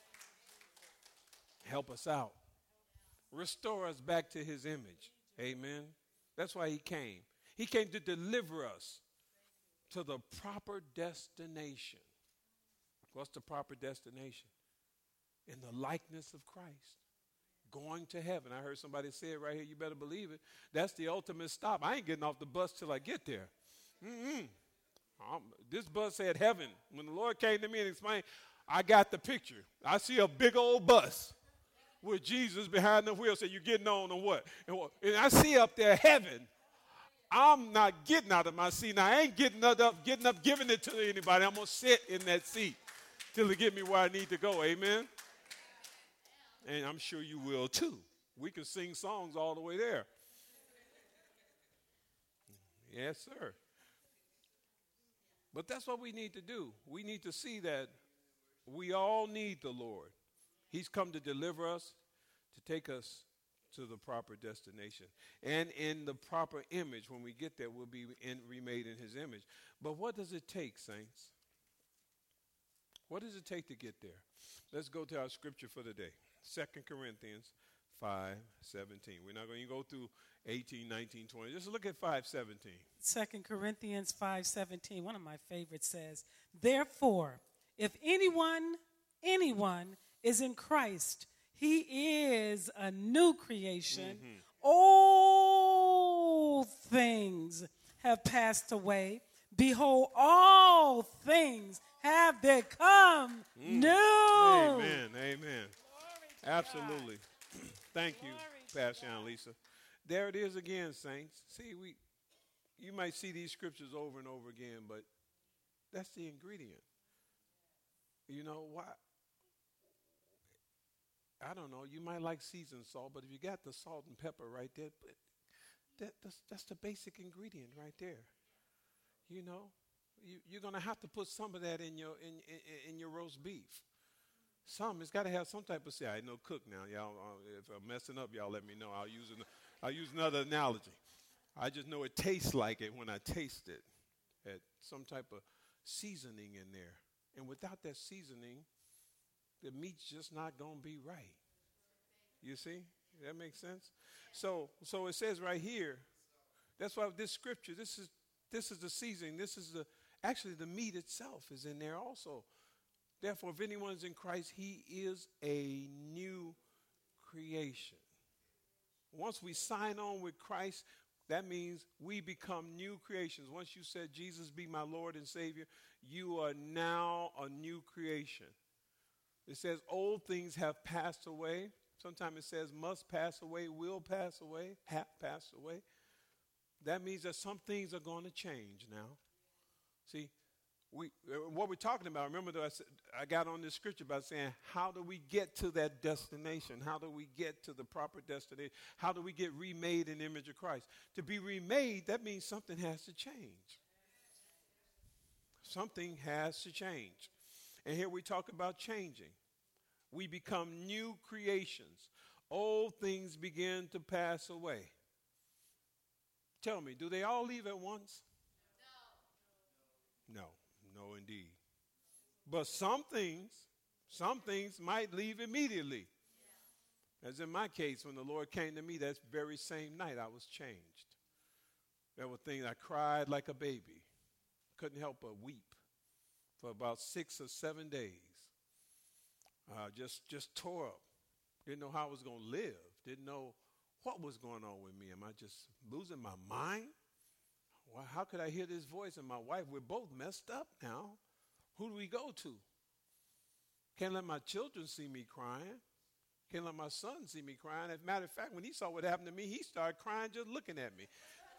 Help us out. Restore us back to his image. Amen. That's why he came. He came to deliver us to the proper destination. What's the proper destination? In the likeness of Christ. Going to heaven. I heard somebody say it right here. You better believe it. That's the ultimate stop. I ain't getting off the bus till I get there. Mm-mm. Um, this bus said heaven. When the Lord came to me and explained, I got the picture. I see a big old bus with Jesus behind the wheel. Say, you getting on or what? And, what? And I see up there heaven. I'm not getting out of my seat. Now, I ain't getting up, getting up, giving it to anybody. I'm going to sit in that seat till it get me where I need to go. Amen? And I'm sure you will too. We can sing songs all the way there. Yes, sir. But that's what we need to do. We need to see that we all need the Lord. He's come to deliver us, to take us to the proper destination. And in the proper image, when we get there, we'll be in, remade in his image. But what does it take, saints? What does it take to get there? Let's go to our scripture for the day. Second Corinthians five seventeen. We're not going to go through eighteen, nineteen, twenty. Just look at five seventeen. Second Corinthians five seventeen, one of my favorites, says, therefore, if anyone, anyone is in Christ, he is a new creation. Mm-hmm. Old things have passed away. Behold, all things have become mm. new. Amen, amen. Absolutely. Thank you, Pastor and Lisa. There it is again, saints. See, we, you might see these scriptures over and over again, but that's the ingredient. You know, why? I don't know. You might like seasoned salt, but if you got the salt and pepper right there, that, that's, that's the basic ingredient right there. You know, you, you're going to have to put some of that in your in, in, in your roast beef. Some, it's got to have some type of, say, I know cook now. Y'all, uh, if I'm messing up, y'all let me know. I'll use, an, I'll use another analogy. I just know it tastes like it when I taste it. At some type of seasoning in there. And without that seasoning, the meat's just not going to be right. You see? That makes sense? So, so it says right here, that's why this scripture, this is this is the seasoning. This is the, actually the meat itself is in there also. Therefore, if anyone's in Christ, he is a new creation. Once we sign on with Christ, that means we become new creations. Once you said, Jesus be my Lord and Savior, you are now a new creation. It says, old things have passed away. Sometimes it says must pass away, will pass away, have passed away. That means that some things are going to change now. See, we what we're talking about, remember that I, said, I got on this scripture by saying, how do we get to that destination? How do we get to the proper destination? How do we get remade in the image of Christ? To be remade, that means something has to change. Something has to change. And here we talk about changing. We become new creations. Old things begin to pass away. Tell me, do they all leave at once? No. No, no indeed. But some things, some things might leave immediately. As in my case, when the Lord came to me that very same night, I was changed. There were things I cried like a baby. Couldn't help but weep for about six or seven days. Uh, just, just tore up. Didn't know how I was going to live. Didn't know what was going on with me. Am I just losing my mind? Well, how could I hear this voice? And my wife, we're both messed up now. Who do we go to? Can't let my children see me crying. Can't let my son see me crying. As a matter of fact, when he saw what happened to me, he started crying just looking at me.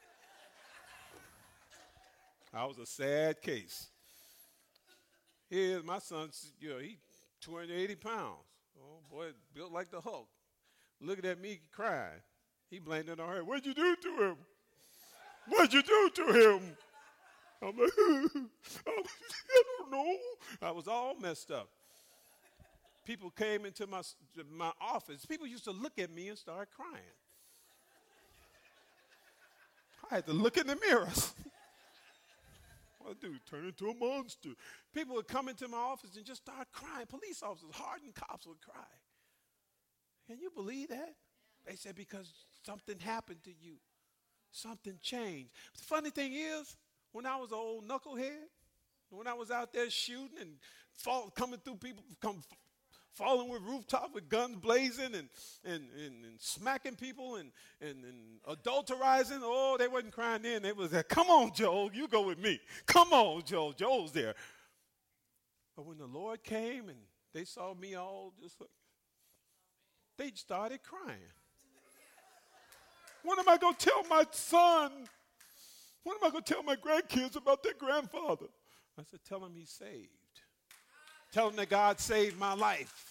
I was a sad case. Here's my son, you know, he two hundred eighty pounds. Oh, boy, built like the Hulk. Looking at me crying. He blamed it on her. What'd you do to him? What'd you do to him? I'm like, I don't know. I was all messed up. People came into my, my office. People used to look at me and start crying. I had to look in the mirrors. What do? Turn into a monster. People would come into my office and just start crying. Police officers, hardened cops would cry. Can you believe that? They said because something happened to you. Something changed. The funny thing is, when I was an old knucklehead, when I was out there shooting and fall, coming through people, come falling with rooftops with guns blazing and, and, and, and smacking people and, and, and adulterizing, oh, they wasn't crying then. They was like, come on, Joel, you go with me. Come on, Joel. Joel's there. But when the Lord came and they saw me all just like, they started crying. When am I going to tell my son? When am I going to tell my grandkids about their grandfather? I said, tell them he's saved. Tell them that God saved my life.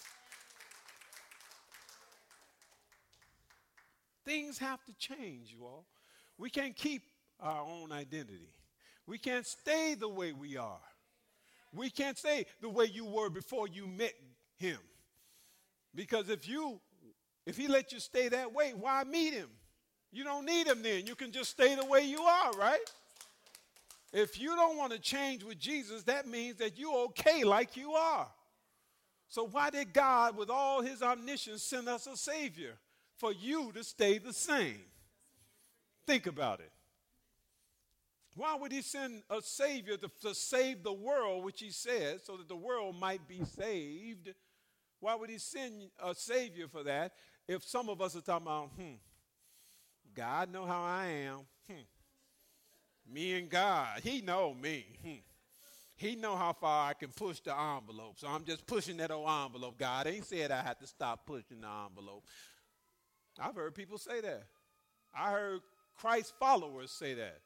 Things have to change, you all. We can't keep our own identity. We can't stay the way we are. We can't stay the way you were before you met him. Because if you, if he let you stay that way, why meet him? You don't need him then. You can just stay the way you are, right? If you don't want to change with Jesus, that means that you're okay like you are. So why did God, with all his omniscience, send us a Savior? For you to stay the same. Think about it. Why would he send a Savior to, to save the world, which he said, so that the world might be saved? Why would he send a Savior for that if some of us are talking about, hmm, God know how I am. Hmm. Me and God, he know me. Hmm. He know how far I can push the envelope. So I'm just pushing that old envelope. God ain't said I had to stop pushing the envelope. I've heard people say that. I heard Christ followers say that.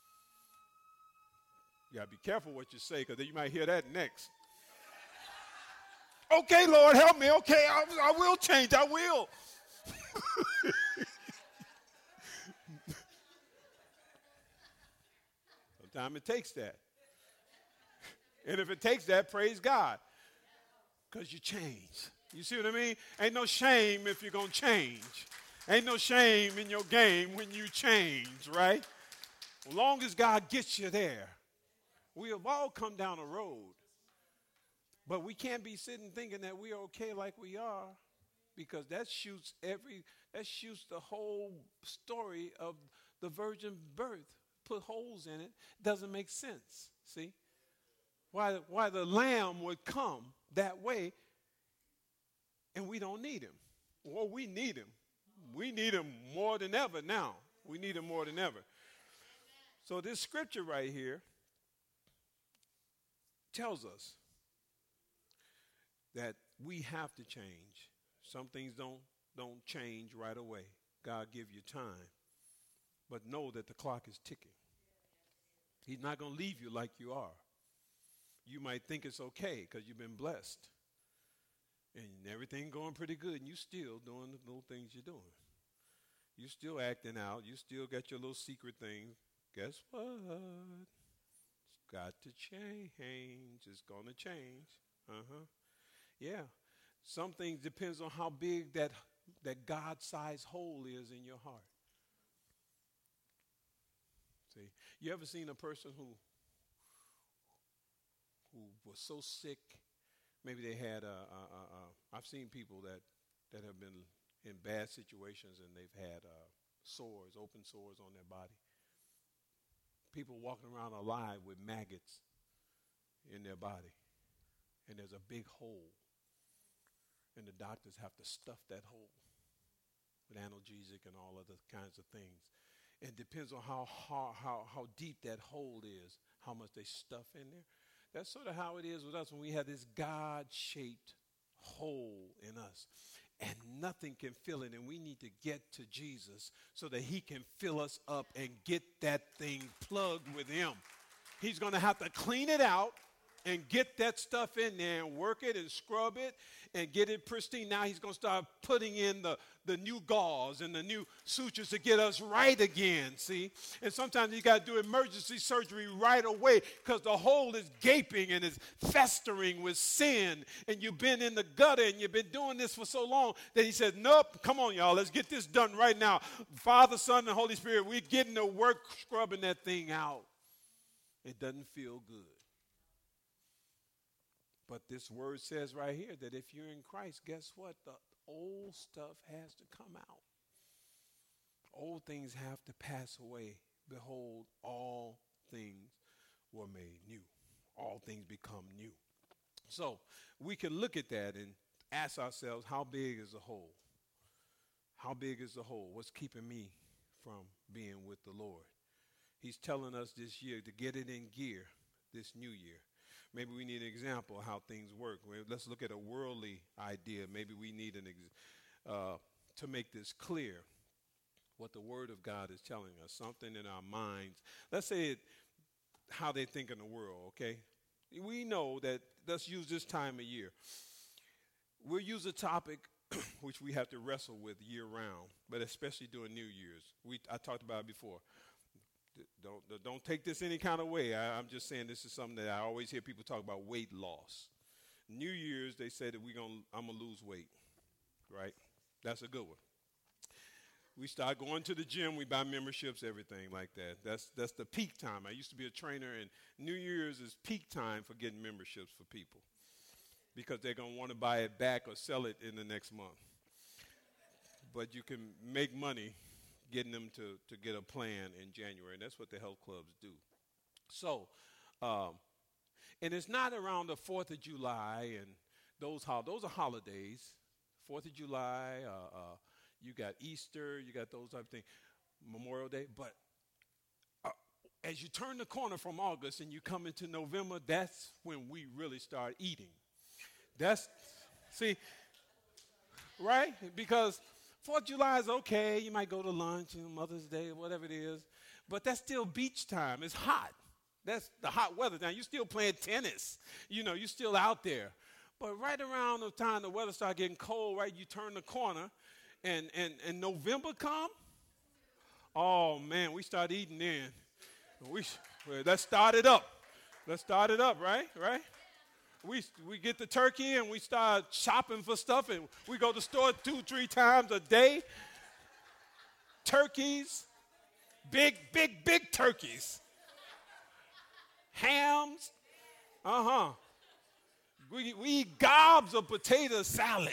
You got to be careful what you say because you might hear that next. Okay, Lord, help me. Okay, I, I will change. I will. Sometimes it takes that. And if it takes that, praise God. Because you change. You see what I mean? Ain't no shame if you're going to change. Ain't no shame in your game when you change, right? As long as God gets you there. We have all come down a road. But we can't be sitting thinking that we're okay like we are, because that shoots every, that shoots the whole story of the virgin birth. Put holes in it. Doesn't make sense. See? Why, why the lamb would come that way and we don't need him. Well, we need him. We need him more than ever now. We need him more than ever. So this scripture right here tells us that we have to change. Some things don't don't change right away. God give you time. But know that the clock is ticking. He's not going to leave you like you are. You might think it's okay because you've been blessed. And everything going pretty good, and you still doing the little things you're doing. You still acting out. You still got your little secret things. Guess what? It's got to change. It's going to change. Uh-huh. Yeah. Some things depends on how big that, that God-sized hole is in your heart. See, you ever seen a person who who was so sick? Maybe they had a, a, a, a I've seen people that, that have been in bad situations and they've had uh, sores, open sores on their body. People walking around alive with maggots in their body. And there's a big hole. And the doctors have to stuff that hole with analgesic and all other kinds of things. It depends on how, how, how, how deep that hole is, how much they stuff in there. That's sort of how it is with us when we have this God-shaped hole in us. And nothing can fill it. And we need to get to Jesus so that he can fill us up and get that thing plugged with him. He's going to have to clean it out and get that stuff in there and work it and scrub it and get it pristine. Now he's going to start putting in the, the new gauze and the new sutures to get us right again, see? And sometimes you got to do emergency surgery right away because the hole is gaping and is festering with sin. And you've been in the gutter and you've been doing this for so long that he said, nope, come on, y'all, let's get this done right now. Father, Son, and Holy Spirit, we're getting to work scrubbing that thing out. It doesn't feel good. But this word says right here that if you're in Christ, guess what? The old stuff has to come out. Old things have to pass away. Behold, all things were made new. All things become new. So we can look at that and ask ourselves, how big is the hole? How big is the hole? What's keeping me from being with the Lord? He's telling us this year to get it in gear this new year. Maybe we need an example of how things work. Let's look at a worldly idea. Maybe we need an ex- uh, to make this clear what the Word of God is telling us, something in our minds. Let's say it, how they think in the world, okay? We know that, let's use this time of year. We'll use a topic which we have to wrestle with year-round, but especially during New Year's. We I talked about it before. Don't, don't take this any kind of way. I, I'm just saying this is something that I always hear people talk about, weight loss. New Year's, they say that we gonna, I'm going to lose weight, right? That's a good one. We start going to the gym. We buy memberships, everything like that. That's, that's the peak time. I used to be a trainer, and New Year's is peak time for getting memberships for people because they're going to want to buy it back or sell it in the next month. But you can make money getting them to, to get a plan in January, and that's what the health clubs do. So, um, and it's not around the fourth of July and those ho- those are holidays. fourth of July, uh, uh, you got Easter, you got those type of things, Memorial Day. But uh, as you turn the corner from August and you come into November, that's when we really start eating. That's, see, right? Because fourth of July is okay. You might go to lunch, you know, Mother's Day, whatever it is. But that's still beach time. It's hot. That's the hot weather. Now, you're still playing tennis. You know, you're still out there. But right around the time the weather starts getting cold, right, you turn the corner, and, and, and November come, oh, man, we start eating then. We, well, let's start it up. Let's start it up, right, right? We we get the turkey and we start shopping for stuff, and we go to the store two, three times a day. Turkeys, big, big, big turkeys. Hams, uh-huh. We, we eat gobs of potato salad.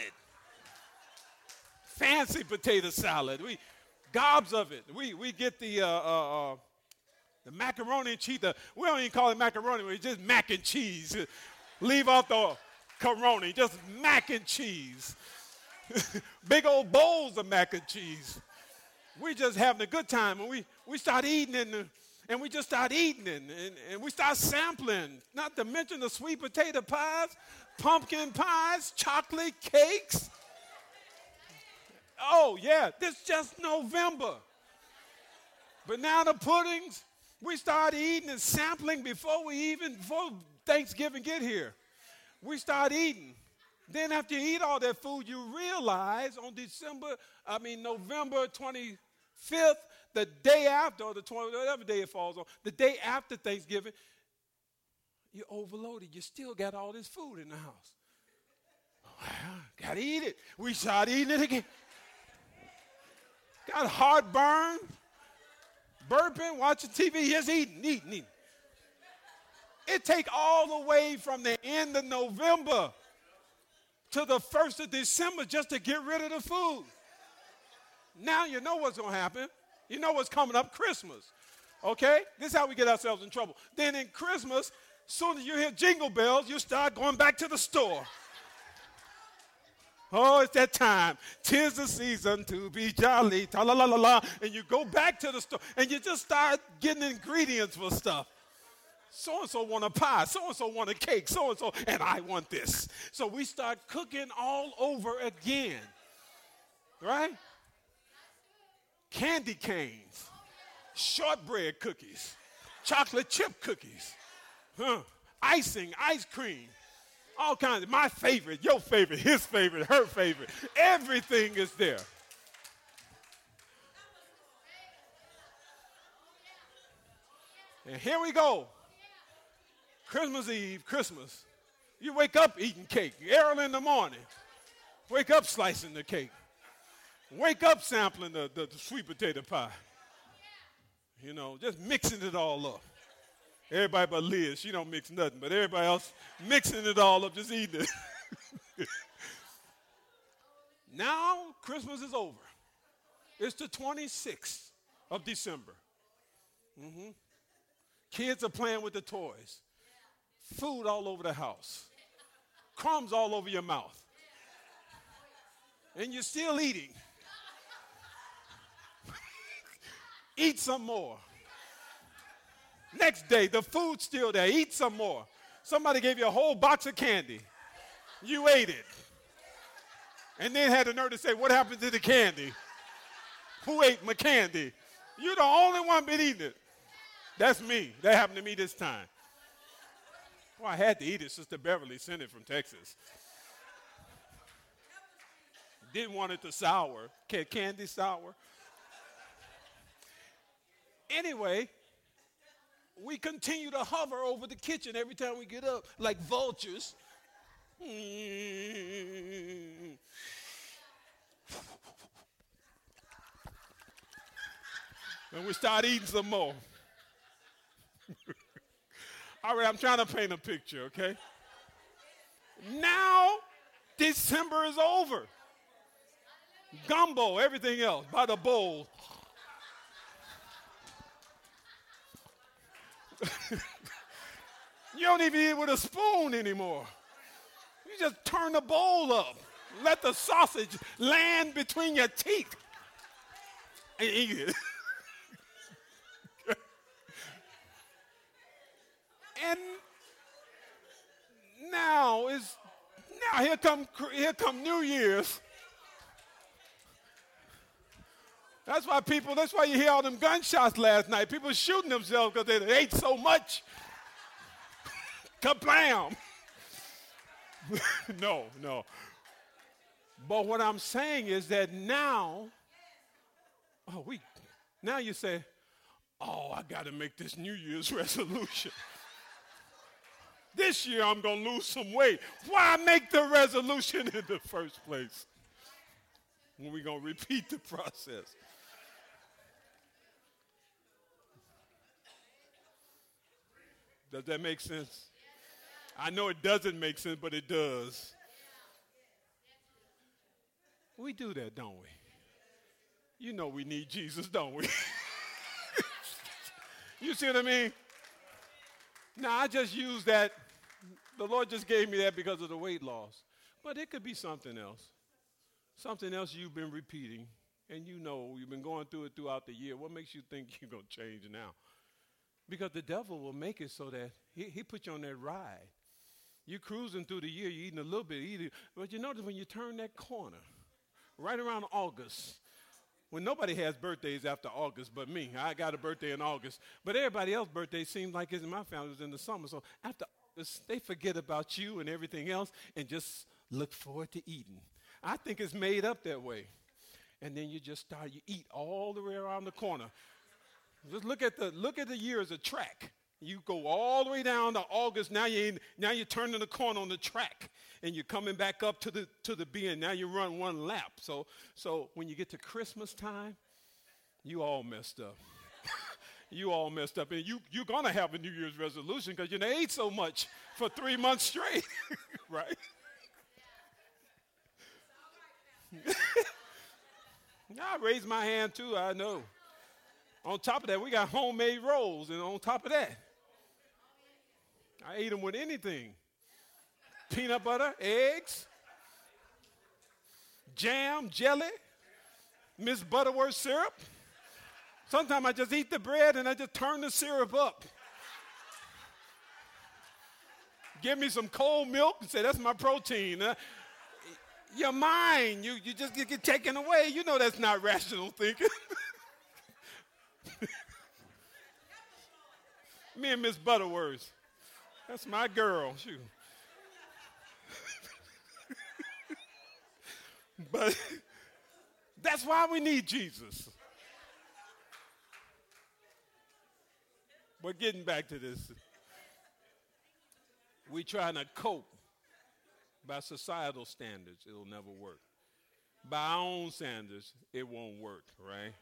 Fancy potato salad. We gobs of it. We we get the uh, uh, uh, the macaroni and cheese. The, we don't even call it macaroni. It's just mac and cheese. Leave out the caroni, just mac and cheese. Big old bowls of mac and cheese. We just having a good time, and we, we start eating, and, and we just start eating, and, and, and we start sampling, not to mention the sweet potato pies, pumpkin pies, chocolate cakes. Oh, yeah, this just November. Banana puddings, we start eating and sampling before we even, before Thanksgiving get here. We start eating. Then after you eat all that food, you realize on December, I mean November twenty-fifth, the day after, or the twentieth, whatever day it falls on, the day after Thanksgiving, you're overloaded. You still got all this food in the house. Well, got to eat it. We start eating it again. Got heartburn, burping, watching T V, just eating, eating, eating. It take all the way from the end of November to the first of December just to get rid of the food. Now you know what's going to happen. You know what's coming up, Christmas. Okay? This is how we get ourselves in trouble. Then in Christmas, soon as you hear jingle bells, you start going back to the store. Oh, it's that time. 'Tis the season to be jolly. Ta la la la la. And you go back to the store and you just start getting ingredients for stuff. So-and-so want a pie. So-and-so want a cake. So-and-so, and I want this. So we start cooking all over again. Right? Candy canes. Shortbread cookies. Chocolate chip cookies. Huh. Icing, ice cream. All kinds of, my favorite, your favorite, his favorite, her favorite. Everything is there. And here we go. Christmas Eve, Christmas. You wake up eating cake. Early in the morning. Wake up slicing the cake. Wake up sampling the, the, the sweet potato pie. You know, just mixing it all up. Everybody but Liz, she don't mix nothing, but everybody else mixing it all up, just eating it. Now, Christmas is over. It's the twenty-sixth of December. Mm-hmm. Kids are playing with the toys. Food all over the house. Crumbs all over your mouth. And you're still eating. Eat some more. Next day, the food's still there. Eat some more. Somebody gave you a whole box of candy. You ate it. And then had the nerve to say, what happened to the candy? Who ate my candy? You're the only one been eating it. That's me. That happened to me this time. Well, I had to eat it. Sister Beverly sent it from Texas. Didn't want it to sour. Candy sour. Anyway, we continue to hover over the kitchen every time we get up, like vultures. And we start eating some more. All right, I'm trying to paint a picture, okay? Now, December is over. Gumbo, everything else, by the bowl. You don't even eat with a spoon anymore. You just turn the bowl up. Let the sausage land between your teeth and eat it. And now is now here come here come New Year's. That's why people, that's why you hear all them gunshots last night. People shooting themselves because they ate so much. Kablam. No, no. But what I'm saying is that now, oh, we, now you say, oh, I got to make this New Year's resolution. This year I'm going to lose some weight. Why make the resolution in the first place when we're going to repeat the process? Does that make sense? I know it doesn't make sense, but it does. We do that, don't we? You know we need Jesus, don't we? You see what I mean? Now, I just use that. The Lord just gave me that because of the weight loss. But it could be something else. Something else you've been repeating, and you know you've been going through it throughout the year. What makes you think you're going to change now? Because the devil will make it so that he, he put you on that ride. You're cruising through the year, you're eating a little bit, eating, but you notice when you turn that corner, right around August, when nobody has birthdays after August but me. I got a birthday in August. But everybody else's birthday seemed like it's in my family was in the summer. So after August, they forget about you and everything else and just look forward to eating. I think it's made up that way. And then you just start, you eat all the way around the corner. Just look at the look at the year as a track. You go all the way down to August. Now you now you're turning the corner on the track, and you're coming back up to the to the bend. Now you run one lap. So so when you get to Christmas time, you all messed up. You all messed up, and you you're gonna have a New Year's resolution because you done ate so much for three months straight, right? I raised my hand too. I know. On top of that, we got homemade rolls, and on top of that, I ate them with anything. Peanut butter, eggs, jam, jelly, Miss Butterworth syrup. Sometimes I just eat the bread and I just turn the syrup up. Give me some cold milk and say, that's my protein. Uh, your mind, you, you just get, get taken away. You know that's not rational thinking. Me and Miss Butterworth. That's my girl. Shoot. But that's why we need Jesus. But getting back to this, we trying to cope by societal standards. It'll never work. By our own standards, it won't work, right?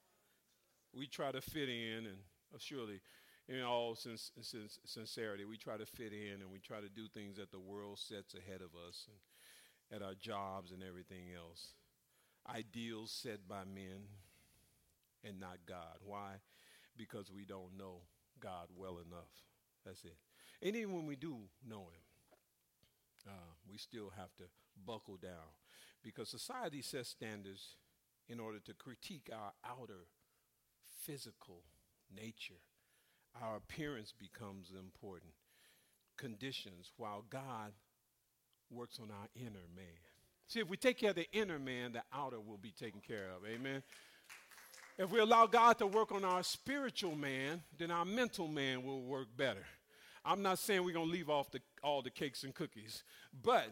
We try to fit in, and surely, in all sin- sin- sincerity, we try to fit in, and we try to do things that the world sets ahead of us, and at our jobs and everything else. Ideals set by men and not God. Why? Because we don't know God well enough. That's it. And even when we do know him, uh, we still have to buckle down, because society sets standards in order to critique our outer physical nature. Our appearance becomes important conditions, while God works on our inner man. See, if we take care of the inner man, the outer will be taken care of. Amen. If we allow God to work on our spiritual man, then our mental man will work better. I'm not saying we're going to leave off the, all the cakes and cookies, but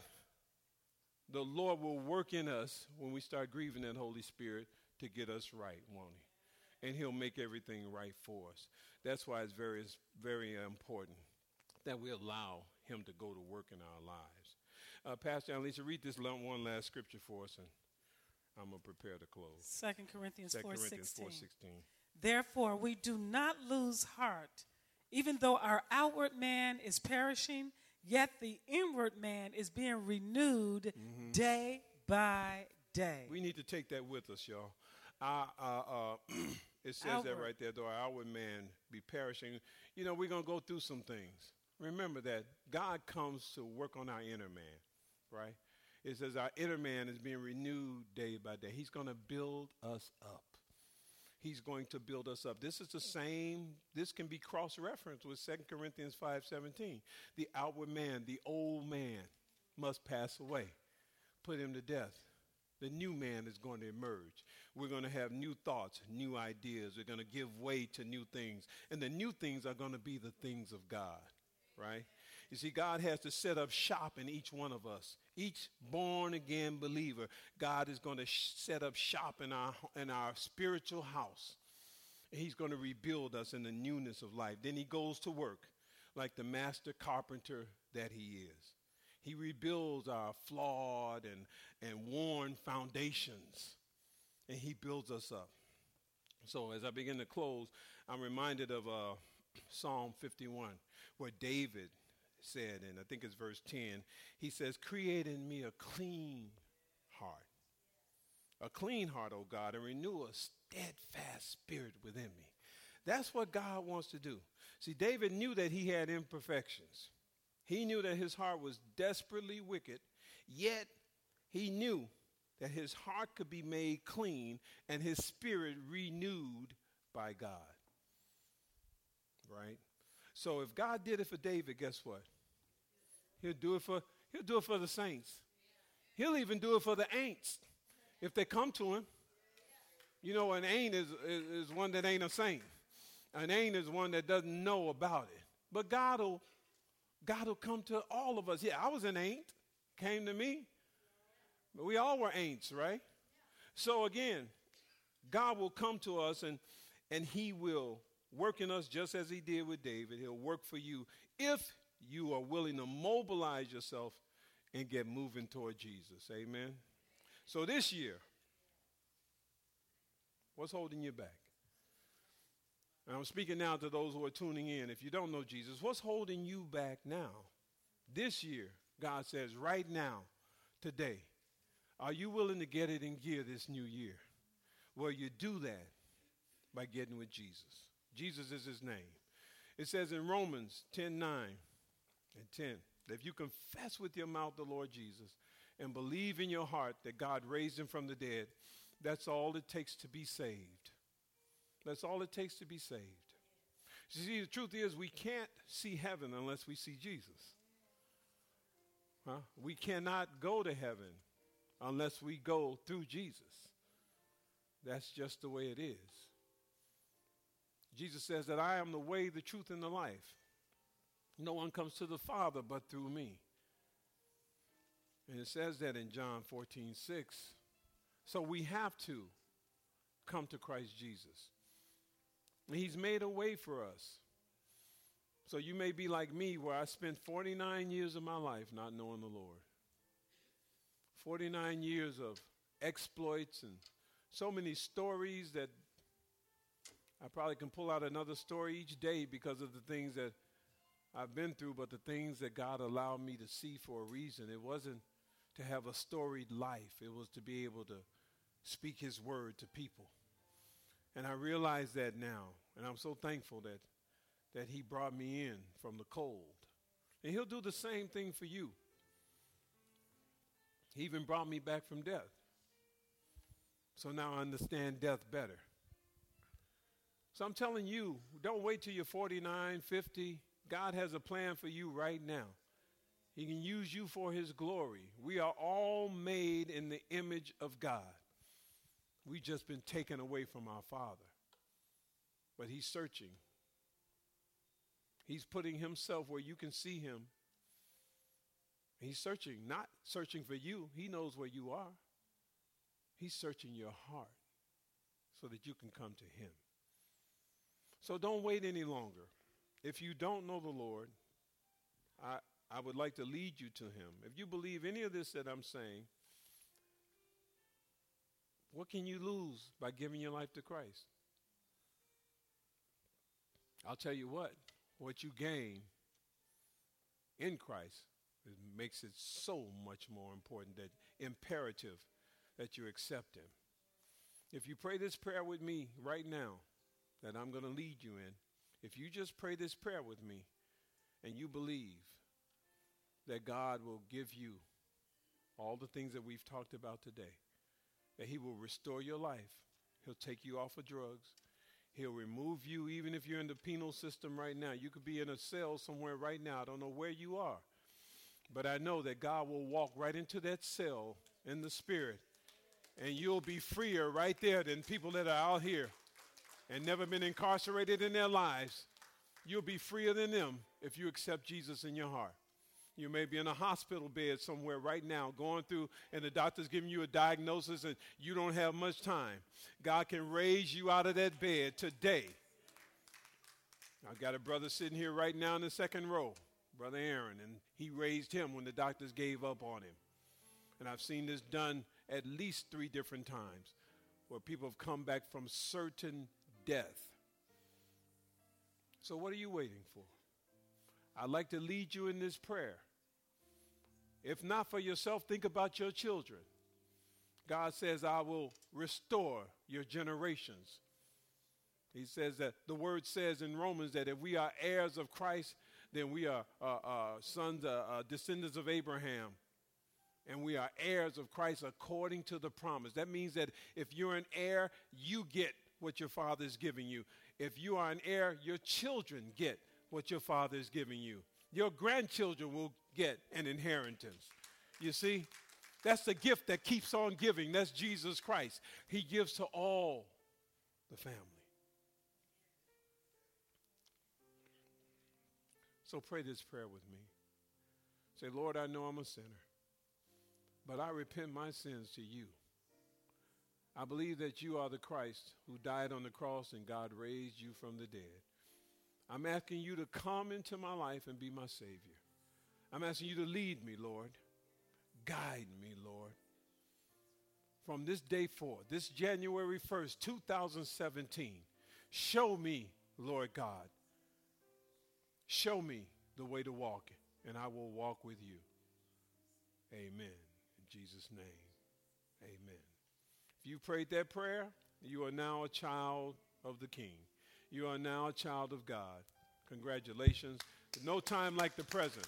the Lord will work in us when we start grieving that Holy Spirit to get us right, won't he? And he'll make everything right for us. That's why it's very, very important that we allow him to go to work in our lives. Uh, Pastor Annalisa, read this one last scripture for us, and I'm going to prepare to close. Second Corinthians four sixteen. four Therefore, we do not lose heart. Even though our outward man is perishing, yet the inward man is being renewed mm-hmm. day by day. We need to take that with us, y'all. Uh, uh, uh, it says outward. That right there, though our outward man be perishing. You know, we're going to go through some things. Remember that God comes to work on our inner man, right? It says our inner man is being renewed day by day. He's going to build us up. He's going to build us up. This is the same, this can be cross-referenced with Second Corinthians five seventeen. The outward man, the old man, must pass away. Put him to death. The new man is going to emerge. We're going to have new thoughts, new ideas. We're going to give way to new things. And the new things are going to be the things of God, right? You see, God has to set up shop in each one of us. Each born-again believer, God is going to sh- set up shop in our, in our spiritual house. And he's going to rebuild us in the newness of life. Then he goes to work like the master carpenter that he is. He rebuilds our flawed and, and worn foundations, and he builds us up. So as I begin to close, I'm reminded of uh, Psalm fifty-one, where David said, and I think it's verse ten, he says, create in me a clean heart. A clean heart, O God, and renew a steadfast spirit within me. That's what God wants to do. See, David knew that he had imperfections. He knew that his heart was desperately wicked, yet he knew that his heart could be made clean and his spirit renewed by God. Right? So if God did it for David, guess what? He'll do it for, he'll do it for the saints. He'll even do it for the ain'ts. if they come to him. You know, an ain't is, is, is one that ain't a saint. An ain't is one that doesn't know about it. But God will, God will come to all of us. Yeah, I was an ain't, came to me. But we all were ain'ts, right? So again, God will come to us and, and he will work in us just as he did with David. He'll work for you if you are willing to mobilize yourself and get moving toward Jesus. Amen. So this year, what's holding you back? And I'm speaking now to those who are tuning in. If you don't know Jesus, what's holding you back now? This year, God says, right now, today, are you willing to get it in gear this new year? Well, you do that by getting with Jesus. Jesus is his name. It says in Romans ten nine and ten, that if you confess with your mouth the Lord Jesus and believe in your heart that God raised him from the dead, that's all it takes to be saved. That's all it takes to be saved. You see, the truth is we can't see heaven unless we see Jesus. Huh? We cannot go to heaven unless we go through Jesus. That's just the way it is. Jesus says that I am the way, the truth, and the life. No one comes to the Father but through me. And it says that in John fourteen six. So we have to come to Christ Jesus. And he's made a way for us. So you may be like me, where I spent forty-nine years of my life not knowing the Lord. forty-nine years of exploits and so many stories that I probably can pull out another story each day because of the things that I've been through, but the things that God allowed me to see for a reason. It wasn't to have a storied life. It was to be able to speak his word to people. And I realize that now, and I'm so thankful that, that he brought me in from the cold. And he'll do the same thing for you. He even brought me back from death. So now I understand death better. So I'm telling you, don't wait till you're forty-nine, fifty. God has a plan for you right now. He can use you for his glory. We are all made in the image of God. We've just been taken away from our Father. But he's searching. He's putting himself where you can see him. He's searching, not searching for you. He knows where you are. He's searching your heart so that you can come to him. So don't wait any longer. If you don't know the Lord, I, I would like to lead you to him. If you believe any of this that I'm saying, what can you lose by giving your life to Christ? I'll tell you what, what you gain in Christ it makes it so much more important, that imperative that you accept him. If you pray this prayer with me right now, that I'm going to lead you in, if you just pray this prayer with me and you believe that God will give you all the things that we've talked about today, that he will restore your life, he'll take you off of drugs, he'll remove you even if you're in the penal system right now. You could be in a cell somewhere right now. I don't know where you are, but I know that God will walk right into that cell in the spirit, and you'll be freer right there than people that are out here and never been incarcerated in their lives. You'll be freer than them if you accept Jesus in your heart. You may be in a hospital bed somewhere right now going through, and the doctor's giving you a diagnosis and you don't have much time. God can raise you out of that bed today. I've got a brother sitting here right now in the second row, Brother Aaron, and he raised him when the doctors gave up on him. And I've seen this done at least three different times where people have come back from certain death. So what are you waiting for? I'd like to lead you in this prayer. If not for yourself, think about your children. God says, I will restore your generations. He says that the word says in Romans that if we are heirs of Christ, then we are uh, uh, sons, uh, uh, descendants of Abraham. And we are heirs of Christ according to the promise. That means that if you're an heir, you get what your father is giving you. If you are an heir, your children get what your father is giving you. Your grandchildren will get an inheritance. You see? That's the gift that keeps on giving. That's Jesus Christ. He gives to all the family. So pray this prayer with me. Say, Lord, I know I'm a sinner, but I repent my sins to you. I believe that you are the Christ who died on the cross and God raised you from the dead. I'm asking you to come into my life and be my Savior. I'm asking you to lead me, Lord. Guide me, Lord. From this day forth, this January first, two thousand seventeen, show me, Lord God, show me the way to walk, and I will walk with you. Amen. In Jesus' name, amen. If you prayed that prayer, you are now a child of the King. You are now a child of God. Congratulations. There's no time like the present.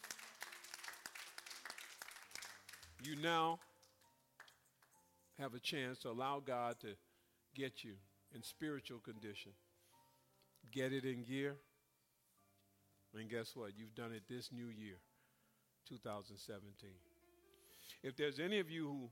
You now have a chance to allow God to get you in spiritual condition. Get it in gear. And guess what? You've done it this new year, two thousand seventeen. If there's any of you who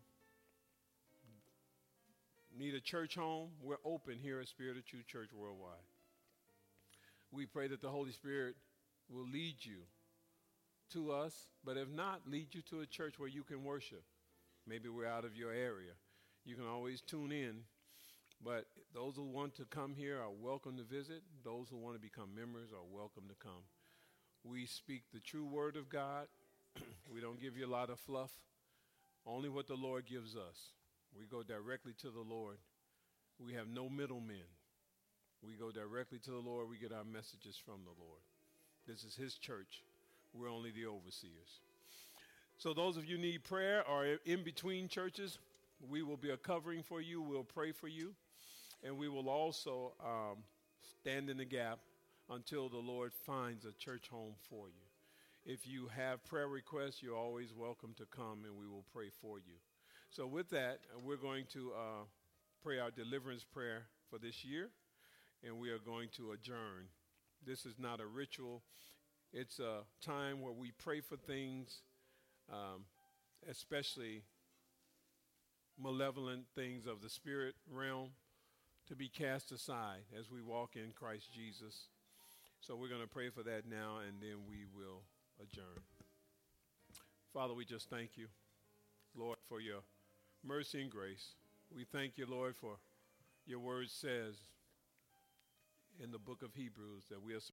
need a church home, we're open here at Spirit of Truth Church Worldwide. We pray that the Holy Spirit will lead you to us, but if not, lead you to a church where you can worship. Maybe we're out of your area. You can always tune in, but those who want to come here are welcome to visit. Those who want to become members are welcome to come. We speak the true word of God. We don't give you a lot of fluff, only what the Lord gives us. We go directly to the Lord. We have no middlemen. We go directly to the Lord. We get our messages from the Lord. This is his church. We're only the overseers. So those of you who need prayer or in between churches, we will be a covering for you. We'll pray for you. And we will also um, stand in the gap until the Lord finds a church home for you. If you have prayer requests, you're always welcome to come and we will pray for you. So with that, we're going to uh, pray our deliverance prayer for this year, and we are going to adjourn. This is not a ritual. It's a time where we pray for things, um, especially malevolent things of the spirit realm, to be cast aside as we walk in Christ Jesus. So we're going to pray for that now, and then we will adjourn. Father, we just thank you, Lord, for your mercy and grace. We thank you, Lord, for your word says in the book of Hebrews that we are